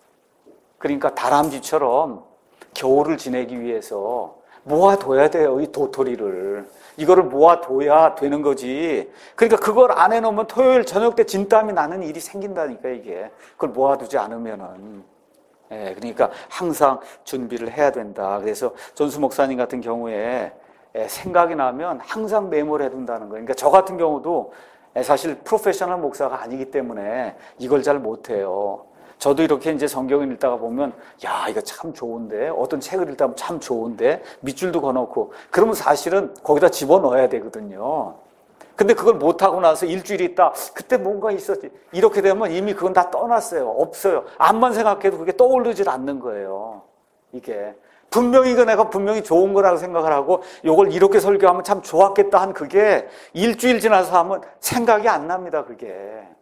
그러니까 다람쥐처럼 겨울을 지내기 위해서 모아둬야 돼요. 이 도토리를. 이거를 모아둬야 되는 거지. 그러니까 그걸 안 해놓으면 토요일 저녁 때 진땀이 나는 일이 생긴다니까 이게. 그걸 모아두지 않으면은. 그러니까 항상 준비를 해야 된다. 그래서 존스 목사님 같은 경우에 생각이 나면 항상 메모를 해둔다는 거예요. 그러니까 저 같은 경우도 사실 프로페셔널 목사가 아니기 때문에 이걸 잘 못해요. 저도 이렇게 이제 성경을 읽다가 보면 이거 참 좋은데 어떤 책을 읽다 보면 참 좋은데 밑줄도 그어놓고 그러면 사실은 거기다 집어넣어야 되거든요. 근데 그걸 못하고 나서 일주일 있다 그때 뭔가 있었지 이렇게 되면 이미 그건 다 떠났어요. 없어요. 암만 생각해도 그게 떠오르질 않는 거예요. 이게 분명히 내가 분명히 좋은 거라고 생각을 하고 이걸 이렇게 설교하면 참 좋았겠다 한 그게 일주일 지나서 하면 생각이 안 납니다. 그게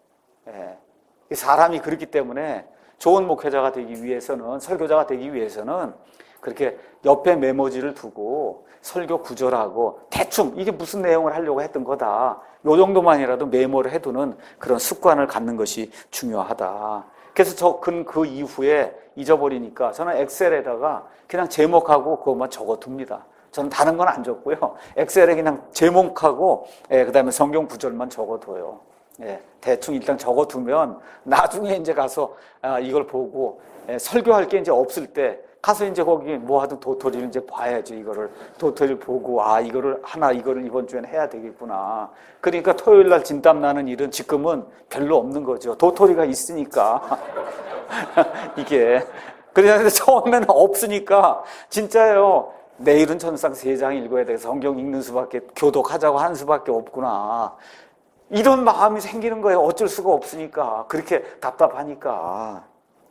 사람이 그렇기 때문에 좋은 목회자가 되기 위해서는 설교자가 되기 위해서는 그렇게 옆에 메모지를 두고 설교 구절하고 대충 이게 무슨 내용을 하려고 했던 거다. 요 정도만이라도 메모를 해두는 그런 습관을 갖는 것이 중요하다. 그래서 그 이후에 잊어버리니까 저는 엑셀에다가 그냥 제목하고 그것만 적어둡니다. 저는 다른 건 안 적고요. 엑셀에 그냥 제목하고 그다음에 성경 구절만 적어둬요. 대충 일단 적어두면 나중에 이제 가서 이걸 보고 설교할 게 이제 없을 때 가서 이제 거기 뭐 하든 도토리를 이제 봐야지. 이거를 도토리를 보고 이거를 이번 주에는 해야 되겠구나. 그러니까 토요일 날 진땀 나는 일은 지금은 별로 없는 거죠. 도토리가 있으니까 이게 그런데 처음에는 없으니까 진짜요. 내일은 전상 3장 읽어야 돼서 성경 읽는 수밖에 교독하자고 하는 수밖에 없구나. 이런 마음이 생기는 거예요. 어쩔 수가 없으니까. 그렇게 답답하니까.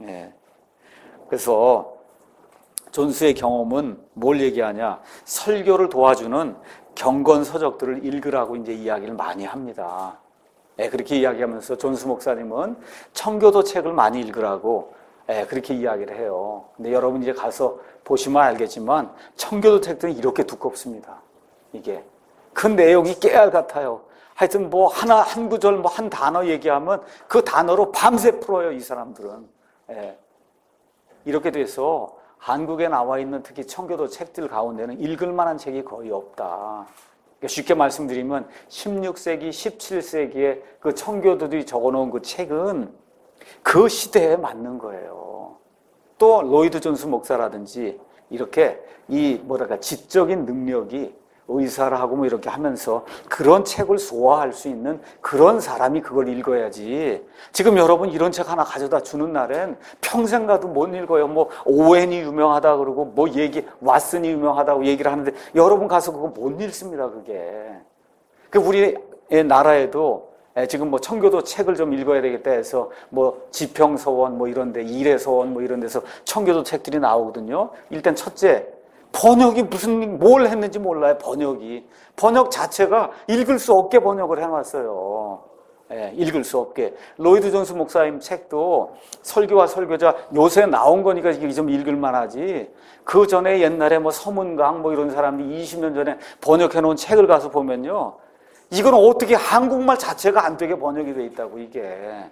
그래서 존스의 경험은 뭘 얘기하냐? 설교를 도와주는 경건 서적들을 읽으라고 이제 이야기를 많이 합니다. 그렇게 이야기하면서 존스 목사님은 청교도 책을 많이 읽으라고 그렇게 이야기를 해요. 근데 여러분 이제 가서 보시면 알겠지만 청교도 책들은 이렇게 두껍습니다. 이게 그 내용이 깨알 같아요. 하여튼 뭐 한 구절 뭐 한 단어 얘기하면 그 단어로 밤새 풀어요, 이 사람들은. 예. 이렇게 돼서 한국에 나와 있는 특히 청교도 책들 가운데는 읽을 만한 책이 거의 없다. 그러니까 쉽게 말씀드리면 16세기, 17세기에 그 청교도들이 적어놓은 그 책은 그 시대에 맞는 거예요. 또 로이드 존스 목사라든지 이렇게 이 뭐랄까 지적인 능력이 의사를 하고 뭐 이렇게 하면서 그런 책을 소화할 수 있는 그런 사람이 그걸 읽어야지. 지금 여러분 이런 책 하나 가져다 주는 날엔 평생 가도 못 읽어요. 뭐 오웬이 유명하다 그러고 뭐 왓슨이 유명하다고 얘기를 하는데 여러분 가서 그거 못 읽습니다. 그게. 우리 나라에도 지금 뭐 청교도 책을 좀 읽어야 되겠다 해서 뭐 지평서원 뭐 이런데 일해서원 뭐 이런 데서 청교도 책들이 나오거든요. 일단 첫째, 번역이 뭘 했는지 몰라요. 번역 자체가 읽을 수 없게 번역을 해놨어요. 읽을 수 없게. 로이드 존스 목사님 책도 설교와 설교자 요새 나온 거니까 이게 좀 읽을 만하지. 그 전에 옛날에 뭐 서문강 뭐 이런 사람들이 20년 전에 번역해 놓은 책을 가서 보면요, 이건 어떻게 한국말 자체가 안 되게 번역이 돼 있다고 이게.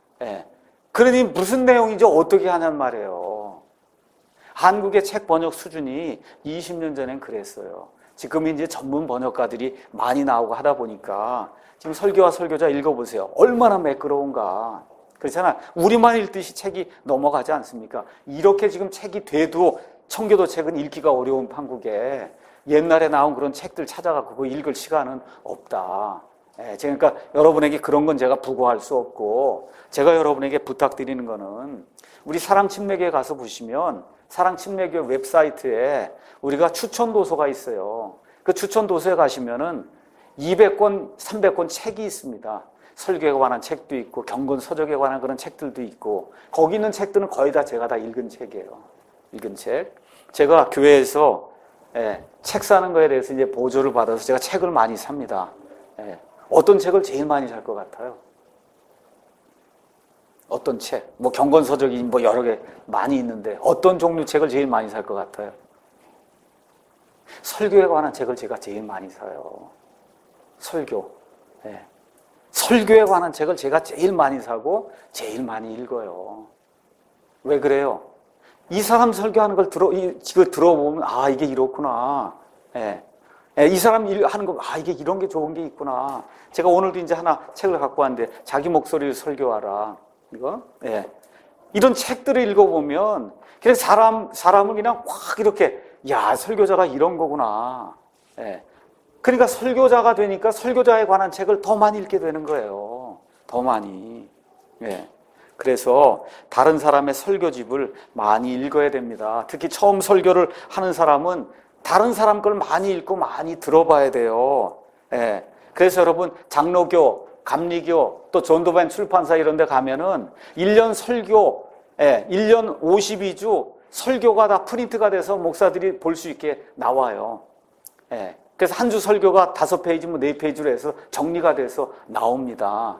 그러니 무슨 내용인지 어떻게 하냔 말이에요. 한국의 책 번역 수준이 20년 전엔 그랬어요. 지금 이제 전문 번역가들이 많이 나오고 하다 보니까 지금 설교와 설교자 읽어보세요. 얼마나 매끄러운가. 그렇잖아. 우리만 읽듯이 책이 넘어가지 않습니까? 이렇게 지금 책이 돼도 청교도 책은 읽기가 어려운 판국에 옛날에 나온 그런 책들 찾아가고 그거 읽을 시간은 없다. 그러니까 여러분에게 그런 건 제가 부고할 수 없고, 제가 여러분에게 부탁드리는 거는 우리 사랑침례교회 가서 보시면 사랑침례교회 웹사이트에 우리가 추천 도서가 있어요. 그 추천 도서에 가시면은 200권, 300권 책이 있습니다. 설교에 관한 책도 있고 경건 서적에 관한 그런 책들도 있고, 거기 있는 책들은 거의 다 제가 다 읽은 책이에요. 읽은 책. 제가 교회에서 책 사는 거에 대해서 이제 보조를 받아서 제가 책을 많이 삽니다. 어떤 책을 제일 많이 살 것 같아요? 어떤 책? 뭐 경건서적이 뭐 여러 개 많이 있는데 어떤 종류 책을 제일 많이 살 것 같아요? 설교에 관한 책을 제가 제일 많이 사요. 설교. 설교에 관한 책을 제가 제일 많이 사고 제일 많이 읽어요. 왜 그래요? 이 사람 설교하는 걸 들어보면 아, 이게 이렇구나. 이 사람 하는 거, 아, 이게 이런 게 좋은 게 있구나. 제가 오늘도 이제 하나 책을 갖고 왔는데, 자기 목소리를 설교하라. 이거? 이런 책들을 읽어보면, 그냥 사람을 그냥 확 이렇게, 야, 설교자가 이런 거구나. 그러니까 설교자가 되니까 설교자에 관한 책을 더 많이 읽게 되는 거예요. 더 많이. 그래서 다른 사람의 설교집을 많이 읽어야 됩니다. 특히 처음 설교를 하는 사람은 다른 사람 걸 많이 읽고 많이 들어봐야 돼요. 그래서 여러분 장로교, 감리교, 또 전도반 출판사 이런 데 가면은 1년 설교, 1년 52주 설교가 다 프린트가 돼서 목사들이 볼 수 있게 나와요. 그래서 한 주 설교가 5페이지, 뭐 4페이지로 해서 정리가 돼서 나옵니다.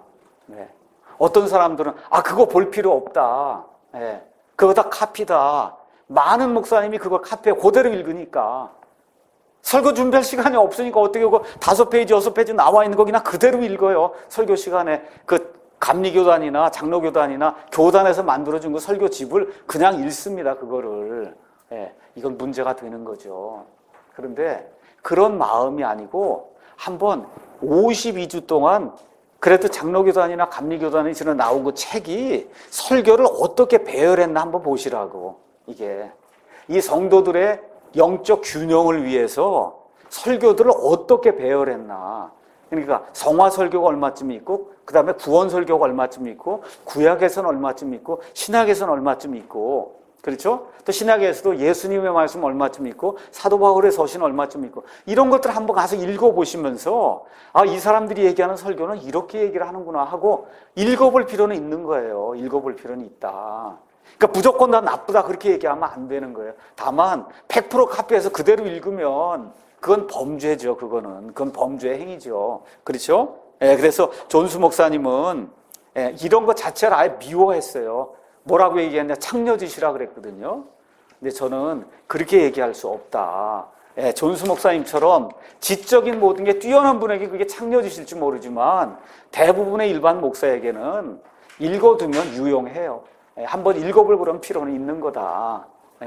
어떤 사람들은 아, 그거 볼 필요 없다. 그거 다 카피다. 많은 목사님이 그걸 카피해 그대로 읽으니까. 설교 준비할 시간이 없으니까 어떻게 그거 5페이지, 6페이지 나와 있는 거 그냥 그대로 읽어요. 설교 시간에 그 감리교단이나 장로교단이나 교단에서 만들어준 그 설교집을 그냥 읽습니다. 그거를. 이건 문제가 되는 거죠. 그런데 그런 마음이 아니고 한번 52주 동안 그래도 장로교단이나 감리교단에서 나온 그 책이 설교를 어떻게 배열했나 한번 보시라고. 이게 이 성도들의 영적 균형을 위해서 설교들을 어떻게 배열했나. 그러니까 성화 설교가 얼마쯤 있고, 그 다음에 구원 설교가 얼마쯤 있고, 구약에서는 얼마쯤 있고, 신약에서는 얼마쯤 있고, 그렇죠? 또 신약에서도 예수님의 말씀 얼마쯤 있고, 사도 바울의 서신 얼마쯤 있고, 이런 것들 한번 가서 읽어보시면서 아, 이 사람들이 얘기하는 설교는 이렇게 얘기를 하는구나 하고 읽어볼 필요는 있는 거예요. 읽어볼 필요는 있다. 그러니까 무조건 다 나쁘다 그렇게 얘기하면 안 되는 거예요. 다만 100% 카피해서 그대로 읽으면 그건 범죄죠. 그건 범죄의 행위죠. 그렇죠? 그래서 존수 목사님은 이런 것 자체를 아예 미워했어요. 뭐라고 얘기했냐? 창녀짓이라 그랬거든요. 근데 저는 그렇게 얘기할 수 없다. 존수 목사님처럼 지적인 모든 게 뛰어난 분에게 그게 창녀지실지 모르지만 대부분의 일반 목사에게는 읽어두면 유용해요. 한번 읽어볼 그런 필요는 있는 거다.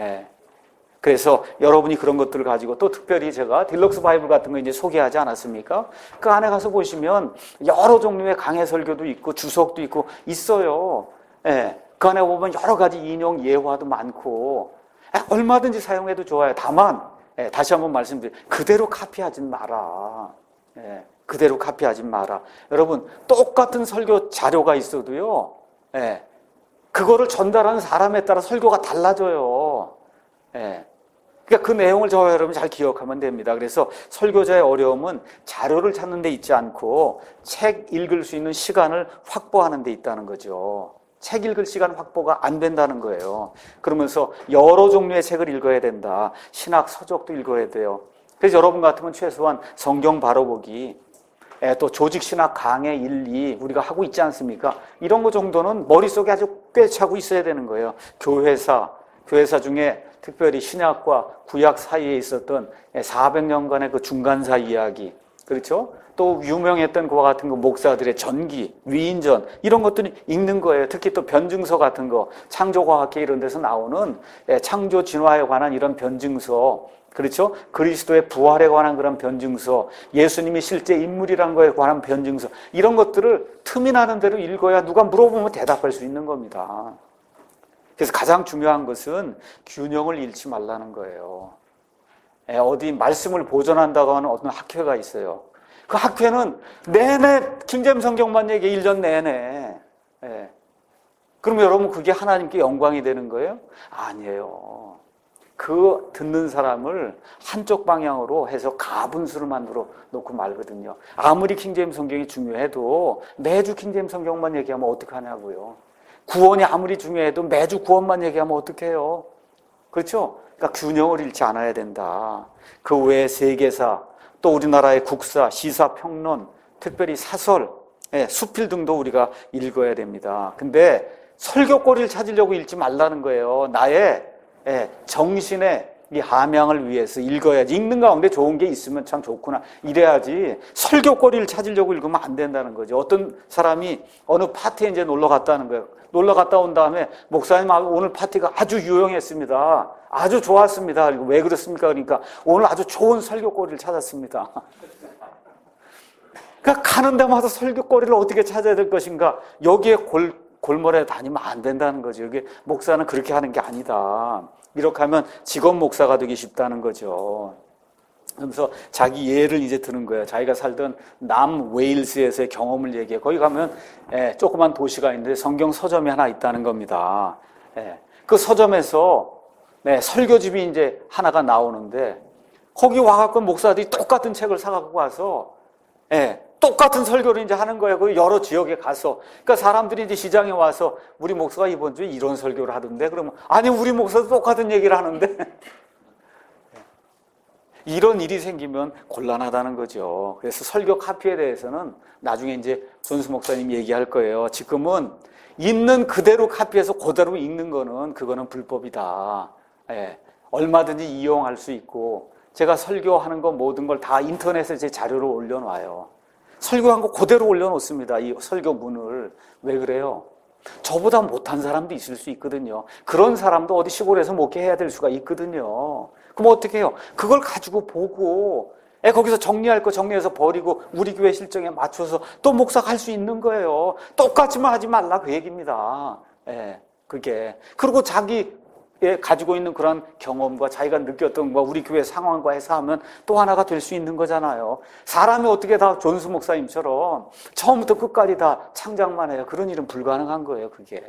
그래서 여러분이 그런 것들을 가지고 또 특별히 제가 딜럭스 바이블 같은 거 이제 소개하지 않았습니까? 그 안에 가서 보시면 여러 종류의 강해 설교도 있고 주석도 있고 있어요. 그 안에 보면 여러 가지 인용 예화도 많고 얼마든지 사용해도 좋아요. 다만 다시 한번 말씀드려요. 그대로 카피하진 마라. 그대로 카피하진 마라. 여러분 똑같은 설교 자료가 있어도요. 그거를 전달하는 사람에 따라 설교가 달라져요. 그러니까 그 내용을 저와 여러분 잘 기억하면 됩니다. 그래서 설교자의 어려움은 자료를 찾는 데 있지 않고 책 읽을 수 있는 시간을 확보하는 데 있다는 거죠. 책 읽을 시간 확보가 안 된다는 거예요. 그러면서 여러 종류의 책을 읽어야 된다. 신학 서적도 읽어야 돼요. 그래서 여러분 같으면 최소한 성경 바로 보기, 또 조직신학 강해 1, 2 우리가 하고 있지 않습니까? 이런 거 정도는 머릿속에 아주 꿰차고 있어야 되는 거예요. 교회사 중에 특별히 신약과 구약 사이에 있었던 400년간의 그 중간사 이야기, 그렇죠? 또 유명했던 그와 같은 거 목사들의 전기, 위인전 이런 것들이 읽는 거예요. 특히 또 변증서 같은 거, 창조과학회 이런 데서 나오는 창조 진화에 관한 이런 변증서, 그렇죠? 그리스도의 부활에 관한 그런 변증서, 예수님이 실제 인물이란 거에 관한 변증서 이런 것들을 틈이 나는 대로 읽어야 누가 물어보면 대답할 수 있는 겁니다. 그래서 가장 중요한 것은 균형을 잃지 말라는 거예요. 어디 말씀을 보존한다고 하는 어떤 학회가 있어요. 그 학회는 내내 킹제임스 성경만 얘기해 1년 내내. 그러면 여러분 그게 하나님께 영광이 되는 거예요? 아니에요. 그 듣는 사람을 한쪽 방향으로 해서 가분수를 만들어 놓고 말거든요. 아무리 킹제임스 성경이 중요해도 매주 킹제임스 성경만 얘기하면 어떡하냐고요. 구원이 아무리 중요해도 매주 구원만 얘기하면 어떡해요? 그렇죠? 그러니까 균형을 잃지 않아야 된다. 그 외에 세계사, 또 우리나라의 국사, 시사, 평론, 특별히 사설, 수필 등도 우리가 읽어야 됩니다. 근데 설교거리를 찾으려고 읽지 말라는 거예요. 나의 정신의 이 함양을 위해서 읽어야지. 읽는 가운데 좋은 게 있으면 참 좋구나. 이래야지 설교거리를 찾으려고 읽으면 안 된다는 거죠. 어떤 사람이 어느 파티에 이제 놀러 갔다는 거예요. 놀러 갔다 온 다음에 목사님 오늘 파티가 아주 유용했습니다. 아주 좋았습니다. 왜 그렇습니까? 그러니까 오늘 아주 좋은 설교거리를 찾았습니다. 그러니까 가는 데마다 설교거리를 어떻게 찾아야 될 것인가? 여기에 골몰에 다니면 안 된다는 거죠. 여기 목사는 그렇게 하는 게 아니다. 이렇게 하면 직업 목사가 되기 쉽다는 거죠. 그러면서 자기 예를 이제 드는 거예요. 자기가 살던 남 웨일스에서의 경험을 얘기해. 거기 가면 조그만 도시가 있는데 성경 서점이 하나 있다는 겁니다. 그 서점에서 설교집이 이제 하나가 나오는데 거기 와갖고 목사들이 똑같은 책을 사갖고 와서 똑같은 설교를 이제 하는 거예요. 그 여러 지역에 가서. 그러니까 사람들이 이제 시장에 와서 우리 목사가 이번 주에 이런 설교를 하던데 그러면 아니 우리 목사도 똑같은 얘기를 하는데 이런 일이 생기면 곤란하다는 거죠. 그래서 설교 카피에 대해서는 나중에 이제 존수 목사님 얘기할 거예요. 지금은 있는 그대로 카피해서 그대로 읽는 거는 그거는 불법이다. 얼마든지 이용할 수 있고 제가 설교하는 거 모든 걸 다 인터넷에 제 자료로 올려놔요. 설교한 거 그대로 올려놓습니다. 이 설교문을. 왜 그래요? 저보다 못한 사람도 있을 수 있거든요. 그런 사람도 어디 시골에서 목회해야 될 수가 있거든요. 그럼 어떻게 해요? 그걸 가지고 보고 거기서 정리할 거 정리해서 버리고 우리 교회 실정에 맞춰서 또 목사가 할 수 있는 거예요. 똑같이만 하지 말라 그 얘기입니다. 그게. 그리고 자기 가지고 있는 그런 경험과 자기가 느꼈던 거 우리 교회 상황과 해서 하면 또 하나가 될 수 있는 거잖아요. 사람이 어떻게 다 존수 목사님처럼 처음부터 끝까지 다 창작만 해요. 그런 일은 불가능한 거예요, 그게.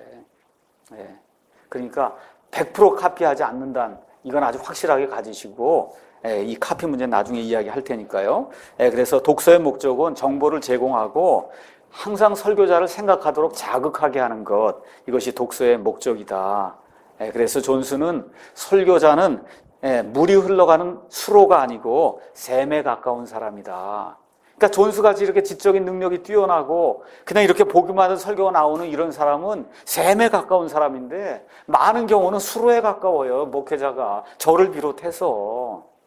그러니까 100% 카피하지 않는다는 이건 아주 확실하게 가지시고 이 카피 문제는 나중에 이야기할 테니까요. 그래서 독서의 목적은 정보를 제공하고 항상 설교자를 생각하도록 자극하게 하는 것, 이것이 독서의 목적이다. 그래서 존수는 설교자는 물이 흘러가는 수로가 아니고 샘에 가까운 사람이다. 그러니까 존수같이 이렇게 지적인 능력이 뛰어나고 그냥 이렇게 보기만 해도 설교가 나오는 이런 사람은 샘에 가까운 사람인데 많은 경우는 수로에 가까워요. 목회자가 저를 비롯해서.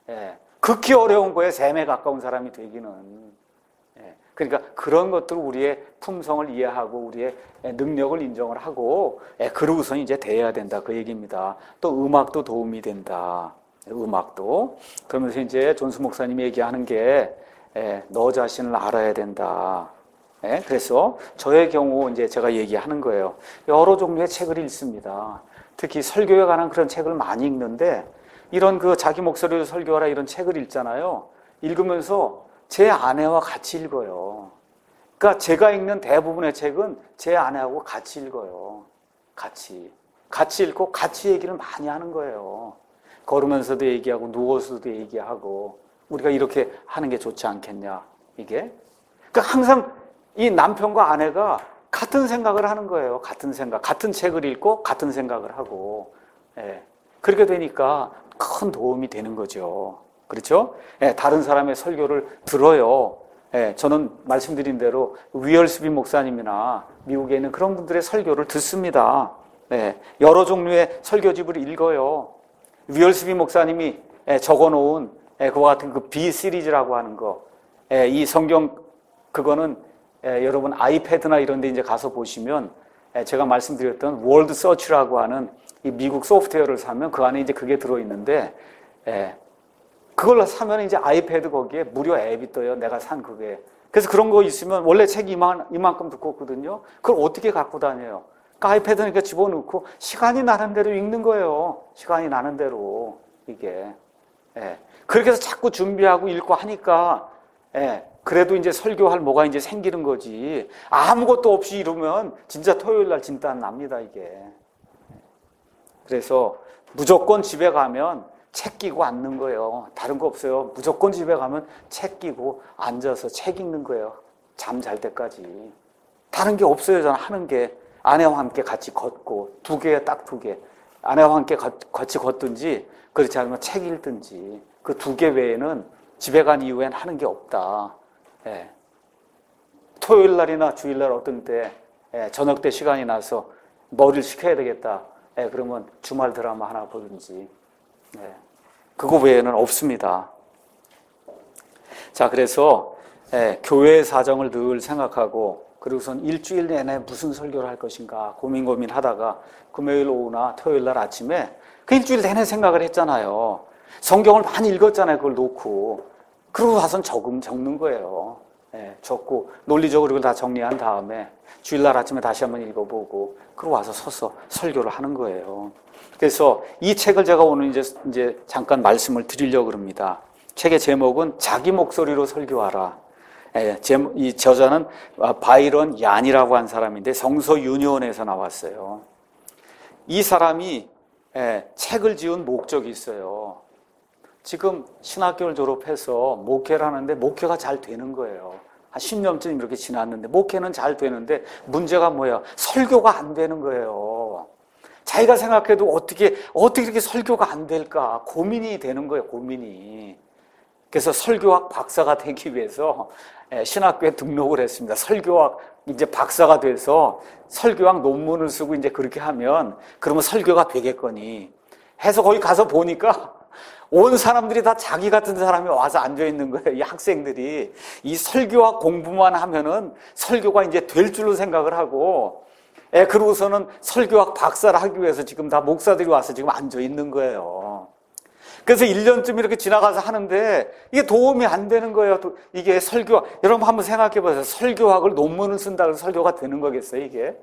예. 극히 어려운 거에 셈에 가까운 사람이 되기는. 예. 그러니까 그런 것들 우리의 품성을 이해하고 우리의 능력을 인정을 하고 그러고서 이제 대해야 된다 그 얘기입니다. 또 음악도 도움이 된다. 음악도. 그러면서 이제 존스 목사님이 얘기하는 게 너 자신을 알아야 된다. 그래서 저의 경우 이제 제가 얘기하는 거예요. 여러 종류의 책을 읽습니다. 특히 설교에 관한 그런 책을 많이 읽는데 이런 그 자기 목소리로 설교하라 이런 책을 읽잖아요. 읽으면서 제 아내와 같이 읽어요. 그러니까 제가 읽는 대부분의 책은 제 아내하고 같이 읽어요. 같이 읽고 같이 얘기를 많이 하는 거예요. 걸으면서도 얘기하고 누워서도 얘기하고 우리가 이렇게 하는 게 좋지 않겠냐 이게. 그러니까 항상 이 남편과 아내가 같은 생각을 하는 거예요. 같은 생각, 같은 책을 읽고 같은 생각을 하고 그렇게 되니까 큰 도움이 되는 거죠. 그렇죠? 다른 사람의 설교를 들어요. 저는 말씀드린 대로 위얼스비 목사님이나 미국에 있는 그런 분들의 설교를 듣습니다. 여러 종류의 설교집을 읽어요. 위얼스비 목사님이 적어놓은 그와 같은 그 B 시리즈라고 하는 거, 이 성경 그거는 여러분 아이패드나 이런 데 이제 가서 보시면 제가 말씀드렸던 월드 서치라고 하는 이 미국 소프트웨어를 사면 그 안에 이제 그게 들어있는데 그걸 사면 이제 아이패드 거기에 무료 앱이 떠요. 내가 산 그게. 그래서 그런 거 있으면 원래 책이 이만큼 두껍거든요. 그걸 어떻게 갖고 다녀요? 그러니까 아이패드니까 집어넣고 시간이 나는 대로 읽는 거예요. 시간이 나는 대로 이게. 그렇게 해서 자꾸 준비하고 읽고 하니까 그래도 이제 설교할 뭐가 이제 생기는 거지. 아무것도 없이 이러면 진짜 토요일 날 진단 납니다, 이게. 그래서 무조건 집에 가면 책 끼고 앉는 거예요. 다른 거 없어요. 무조건 집에 가면 책 끼고 앉아서 책 읽는 거예요. 잠 잘 때까지. 다른 게 없어요, 저는 하는 게. 아내와 함께 같이 걷고, 딱 두 개. 아내와 함께 같이 걷든지, 그렇지 않으면 책 읽든지. 그 두 개 외에는 집에 간 이후엔 하는 게 없다. 토요일 날이나 주일 날 어떤 때, 저녁 때 시간이 나서 머리를 식혀야 되겠다. 그러면 주말 드라마 하나 보든지. 그거 외에는 없습니다. 자, 그래서 교회의 사정을 늘 생각하고 그리고선 일주일 내내 무슨 설교를 할 것인가 고민하다가 금요일 오후나 토요일 날 아침에 그 일주일 내내 생각을 했잖아요. 성경을 많이 읽었잖아요. 그걸 놓고. 그러고 와서는 적는 거예요. 적고 논리적으로 그걸 다 정리한 다음에 주일날 아침에 다시 한번 읽어보고 그러고 와서 서서 설교를 하는 거예요. 그래서 이 책을 제가 오늘 이제 잠깐 말씀을 드리려고 합니다. 책의 제목은 자기 목소리로 설교하라. 이 저자는 바이런 얀이라고 한 사람인데 성서 유니온에서 나왔어요. 이 사람이 책을 지은 목적이 있어요. 지금 신학교를 졸업해서 목회를 하는데 목회가 잘 되는 거예요. 한 10년쯤 이렇게 지났는데 목회는 잘 되는데 문제가 뭐야? 설교가 안 되는 거예요. 자기가 생각해도 어떻게 이렇게 설교가 안 될까? 고민이 되는 거예요, 고민이. 그래서 설교학 박사가 되기 위해서 신학교에 등록을 했습니다. 설교학 이제 박사가 돼서 설교학 논문을 쓰고 이제 그렇게 하면 그러면 설교가 되겠거니 해서 거기 가서 보니까 온 사람들이 다 자기 같은 사람이 와서 앉아 있는 거예요. 이 학생들이 이 설교학 공부만 하면은 설교가 이제 될 줄로 생각을 하고 그러고서는 설교학 박사를 하기 위해서 지금 다 목사들이 와서 지금 앉아 있는 거예요. 그래서 1년쯤 이렇게 지나가서 하는데 이게 도움이 안 되는 거예요. 이게 설교학, 여러분 한번 생각해 보세요. 설교학을 논문을 쓴다고 해서 설교가 되는 거겠어요, 이게?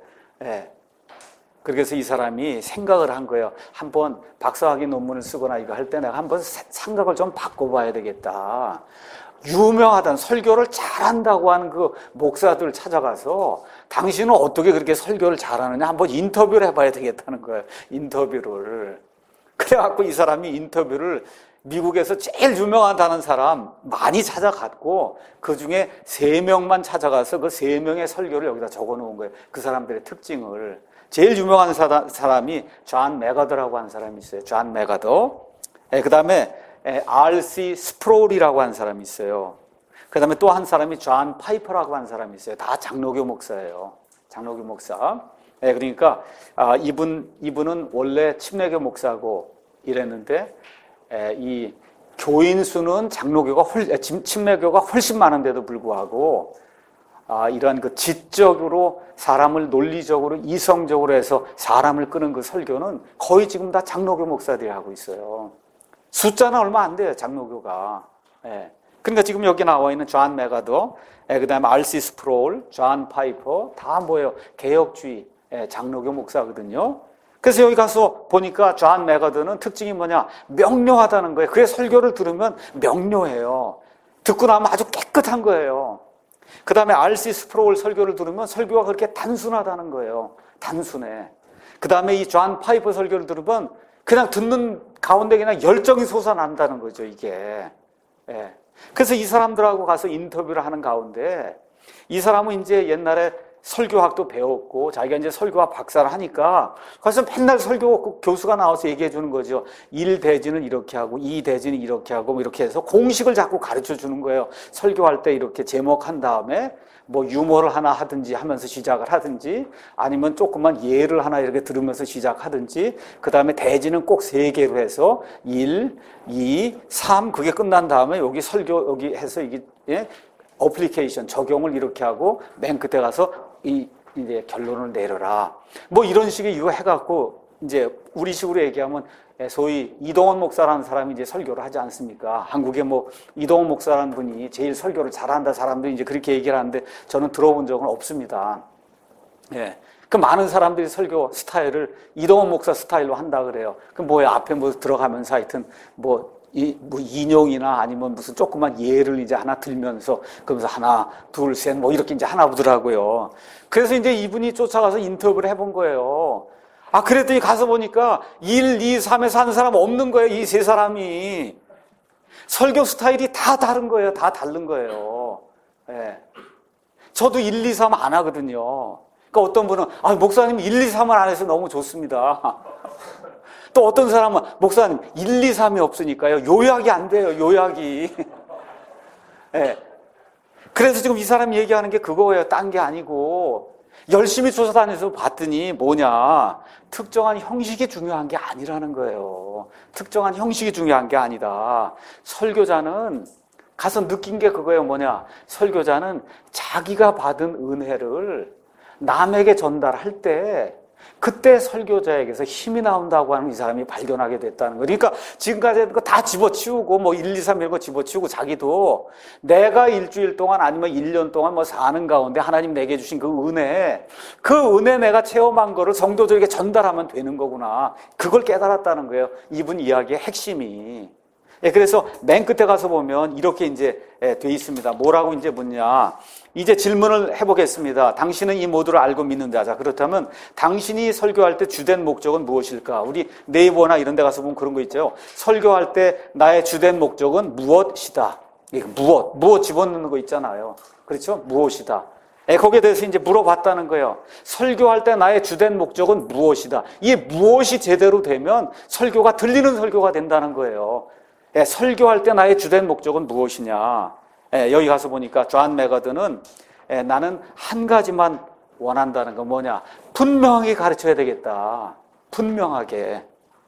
그래서 이 사람이 생각을 한 거예요. 한번 박사학위 논문을 쓰거나 이거 할 때 내가 한번 생각을 좀 바꿔봐야 되겠다. 유명하다는 설교를 잘한다고 하는 그 목사들 찾아가서 당신은 어떻게 그렇게 설교를 잘하느냐 한번 인터뷰를 해봐야 되겠다는 거예요. 인터뷰를. 그래갖고 이 사람이 인터뷰를 미국에서 제일 유명하다는 사람 많이 찾아갔고 그중에 3명만 찾아가서 그 3명의 설교를 여기다 적어놓은 거예요. 그 사람들의 특징을. 제일 유명한 사람이 존 맥아더라고 하는 사람이 있어요. 존 맥아더. 그 다음에 R.C. 스프롤이라고 하는 사람이 있어요. 그 다음에 또 한 사람이 존 파이퍼라고 하는 사람이 있어요. 다 장로교 목사예요. 장로교 목사. 그러니까 이분은 원래 침례교 목사고 이랬는데 이 교인 수는 침례교가 훨씬 많은데도 불구하고 이러한 그 지적으로 사람을 논리적으로 이성적으로 해서 사람을 끄는 그 설교는 거의 지금 다 장로교 목사들이 하고 있어요. 숫자는 얼마 안 돼요, 장로교가. 예. 그러니까 지금 여기 나와 있는 존 메가더, 그 다음에 R.C. 스프롤, 존 파이퍼, 다 뭐예요? 개혁주의 장로교 목사거든요. 그래서 여기 가서 보니까 존 메가더는 특징이 뭐냐? 명료하다는 거예요. 그의 설교를 들으면 명료해요. 듣고 나면 아주 깨끗한 거예요. 그 다음에 R.C. 스프롤 설교를 들으면 설교가 그렇게 단순하다는 거예요. 단순해. 그 다음에 이 존 파이퍼 설교를 들으면 그냥 듣는 가운데 그냥 열정이 솟아난다는 거죠, 이게. 예. 그래서 이 사람들하고 가서 인터뷰를 하는 가운데 이 사람은 이제 옛날에 설교학도 배웠고 자기가 이제 설교학 박사를 하니까 그래서 맨날 설교 교수가 나와서 얘기해 주는 거죠. 1대지는 이렇게 하고 2대지는 이렇게 하고 뭐 이렇게 해서 공식을 자꾸 가르쳐 주는 거예요. 설교할 때 이렇게 제목한 다음에 뭐 유머를 하나 하든지 하면서 시작을 하든지 아니면 조그만 예를 하나 이렇게 들으면서 시작하든지 그 다음에 대지는 꼭 3개로 해서 1, 2, 3 그게 끝난 다음에 여기 설교 여기 해서 이게 어플리케이션 적용을 이렇게 하고 맨 끝에 가서 이제 결론을 내려라. 뭐 이런 식의 이거 해갖고 이제 우리식으로 얘기하면 소위 이동원 목사라는 사람이 이제 설교를 하지 않습니까? 한국에 뭐 이동원 목사라는 분이 제일 설교를 잘한다 사람들이 이제 그렇게 얘기를 하는데 저는 들어본 적은 없습니다. 예. 그 많은 사람들이 설교 스타일을 이동원 목사 스타일로 한다 그래요. 그 뭐야 앞에 뭐 들어가면서 하여튼 뭐 인용이나 아니면 무슨 조그만 예를 이제 하나 들면서 그러면서 하나, 둘, 셋 뭐 이렇게 이제 하나 보더라고요. 그래서 이제 이분이 쫓아가서 인터뷰를 해본 거예요. 그랬더니 가서 보니까 1, 2, 3에서 하는 사람 없는 거예요. 이 3사람이. 설교 스타일이 다 다른 거예요. 다 다른 거예요. 예. 저도 1, 2, 3 안 하거든요. 그러니까 어떤 분은 목사님 1, 2, 3을 안 해서 너무 좋습니다. 또 어떤 사람은 목사님 1, 2, 3이 없으니까요. 요약이 안 돼요. 요약이. 예. 그래서 지금 이 사람이 얘기하는 게 그거예요. 딴 게 아니고 열심히 쫓아다녀서 봤더니 뭐냐. 특정한 형식이 중요한 게 아니라는 거예요. 특정한 형식이 중요한 게 아니다. 설교자는 가서 느낀 게 그거예요. 뭐냐. 설교자는 자기가 받은 은혜를 남에게 전달할 때 그때 설교자에게서 힘이 나온다고 하는 이 사람이 발견하게 됐다는 거예요. 그러니까 지금까지 했던 거 다 집어치우고 뭐 1, 2, 3 이런 거 집어치우고 자기도 내가 일주일 동안 아니면 1년 동안 뭐 사는 가운데 하나님 내게 주신 그 은혜 내가 체험한 거를 성도들에게 전달하면 되는 거구나. 그걸 깨달았다는 거예요. 이분 이야기의 핵심이. 예, 그래서 맨 끝에 가서 보면 이렇게 이제 돼 있습니다. 뭐라고 이제 묻냐. 이제 질문을 해보겠습니다. 당신은 이 모두를 알고 믿는다. 자, 그렇다면 당신이 설교할 때 주된 목적은 무엇일까? 우리 네이버나 이런 데 가서 보면 그런 거 있죠. 설교할 때 나의 주된 목적은 무엇이다. 무엇 집어넣는 거 있잖아요. 그렇죠? 무엇이다. 거기에 대해서 이제 물어봤다는 거예요. 설교할 때 나의 주된 목적은 무엇이다. 이 무엇이 제대로 되면 설교가 들리는 설교가 된다는 거예요. 설교할 때 나의 주된 목적은 무엇이냐. 여기 가서 보니까 존 메가더는 나는 한 가지만 원한다는 거 뭐냐. 분명하게 가르쳐야 되겠다. 분명하게.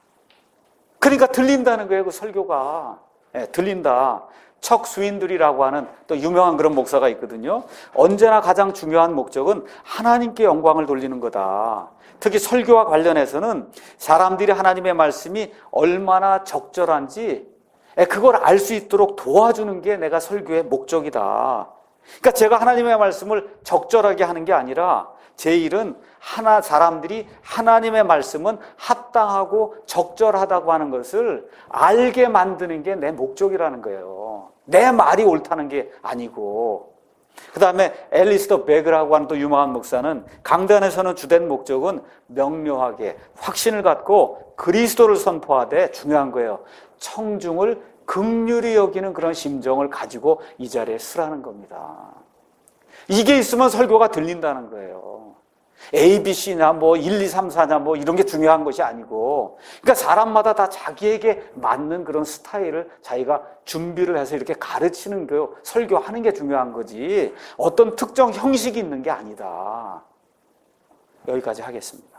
그러니까 들린다는 거예요. 그 설교가. 들린다. 척 스윈들이라고 하는 또 유명한 그런 목사가 있거든요. 언제나 가장 중요한 목적은 하나님께 영광을 돌리는 거다. 특히 설교와 관련해서는 사람들이 하나님의 말씀이 얼마나 적절한지 그걸 알 수 있도록 도와주는 게 내가 설교의 목적이다. 그러니까 제가 하나님의 말씀을 적절하게 하는 게 아니라 제 일은 사람들이 하나님의 말씀은 합당하고 적절하다고 하는 것을 알게 만드는 게 내 목적이라는 거예요. 내 말이 옳다는 게 아니고. 그 다음에 앨리스터 베그라고 하는 또 유명한 목사는 강단에서는 주된 목적은 명료하게 확신을 갖고 그리스도를 선포하되 중요한 거예요. 청중을 긍휼히 여기는 그런 심정을 가지고 이 자리에 서라는 겁니다. 이게 있으면 설교가 들린다는 거예요. A, B, C나 뭐 1, 2, 3, 4냐 뭐 이런 게 중요한 것이 아니고 그러니까 사람마다 다 자기에게 맞는 그런 스타일을 자기가 준비를 해서 이렇게 가르치는 거 설교하는 게 중요한 거지 어떤 특정 형식이 있는 게 아니다. 여기까지 하겠습니다.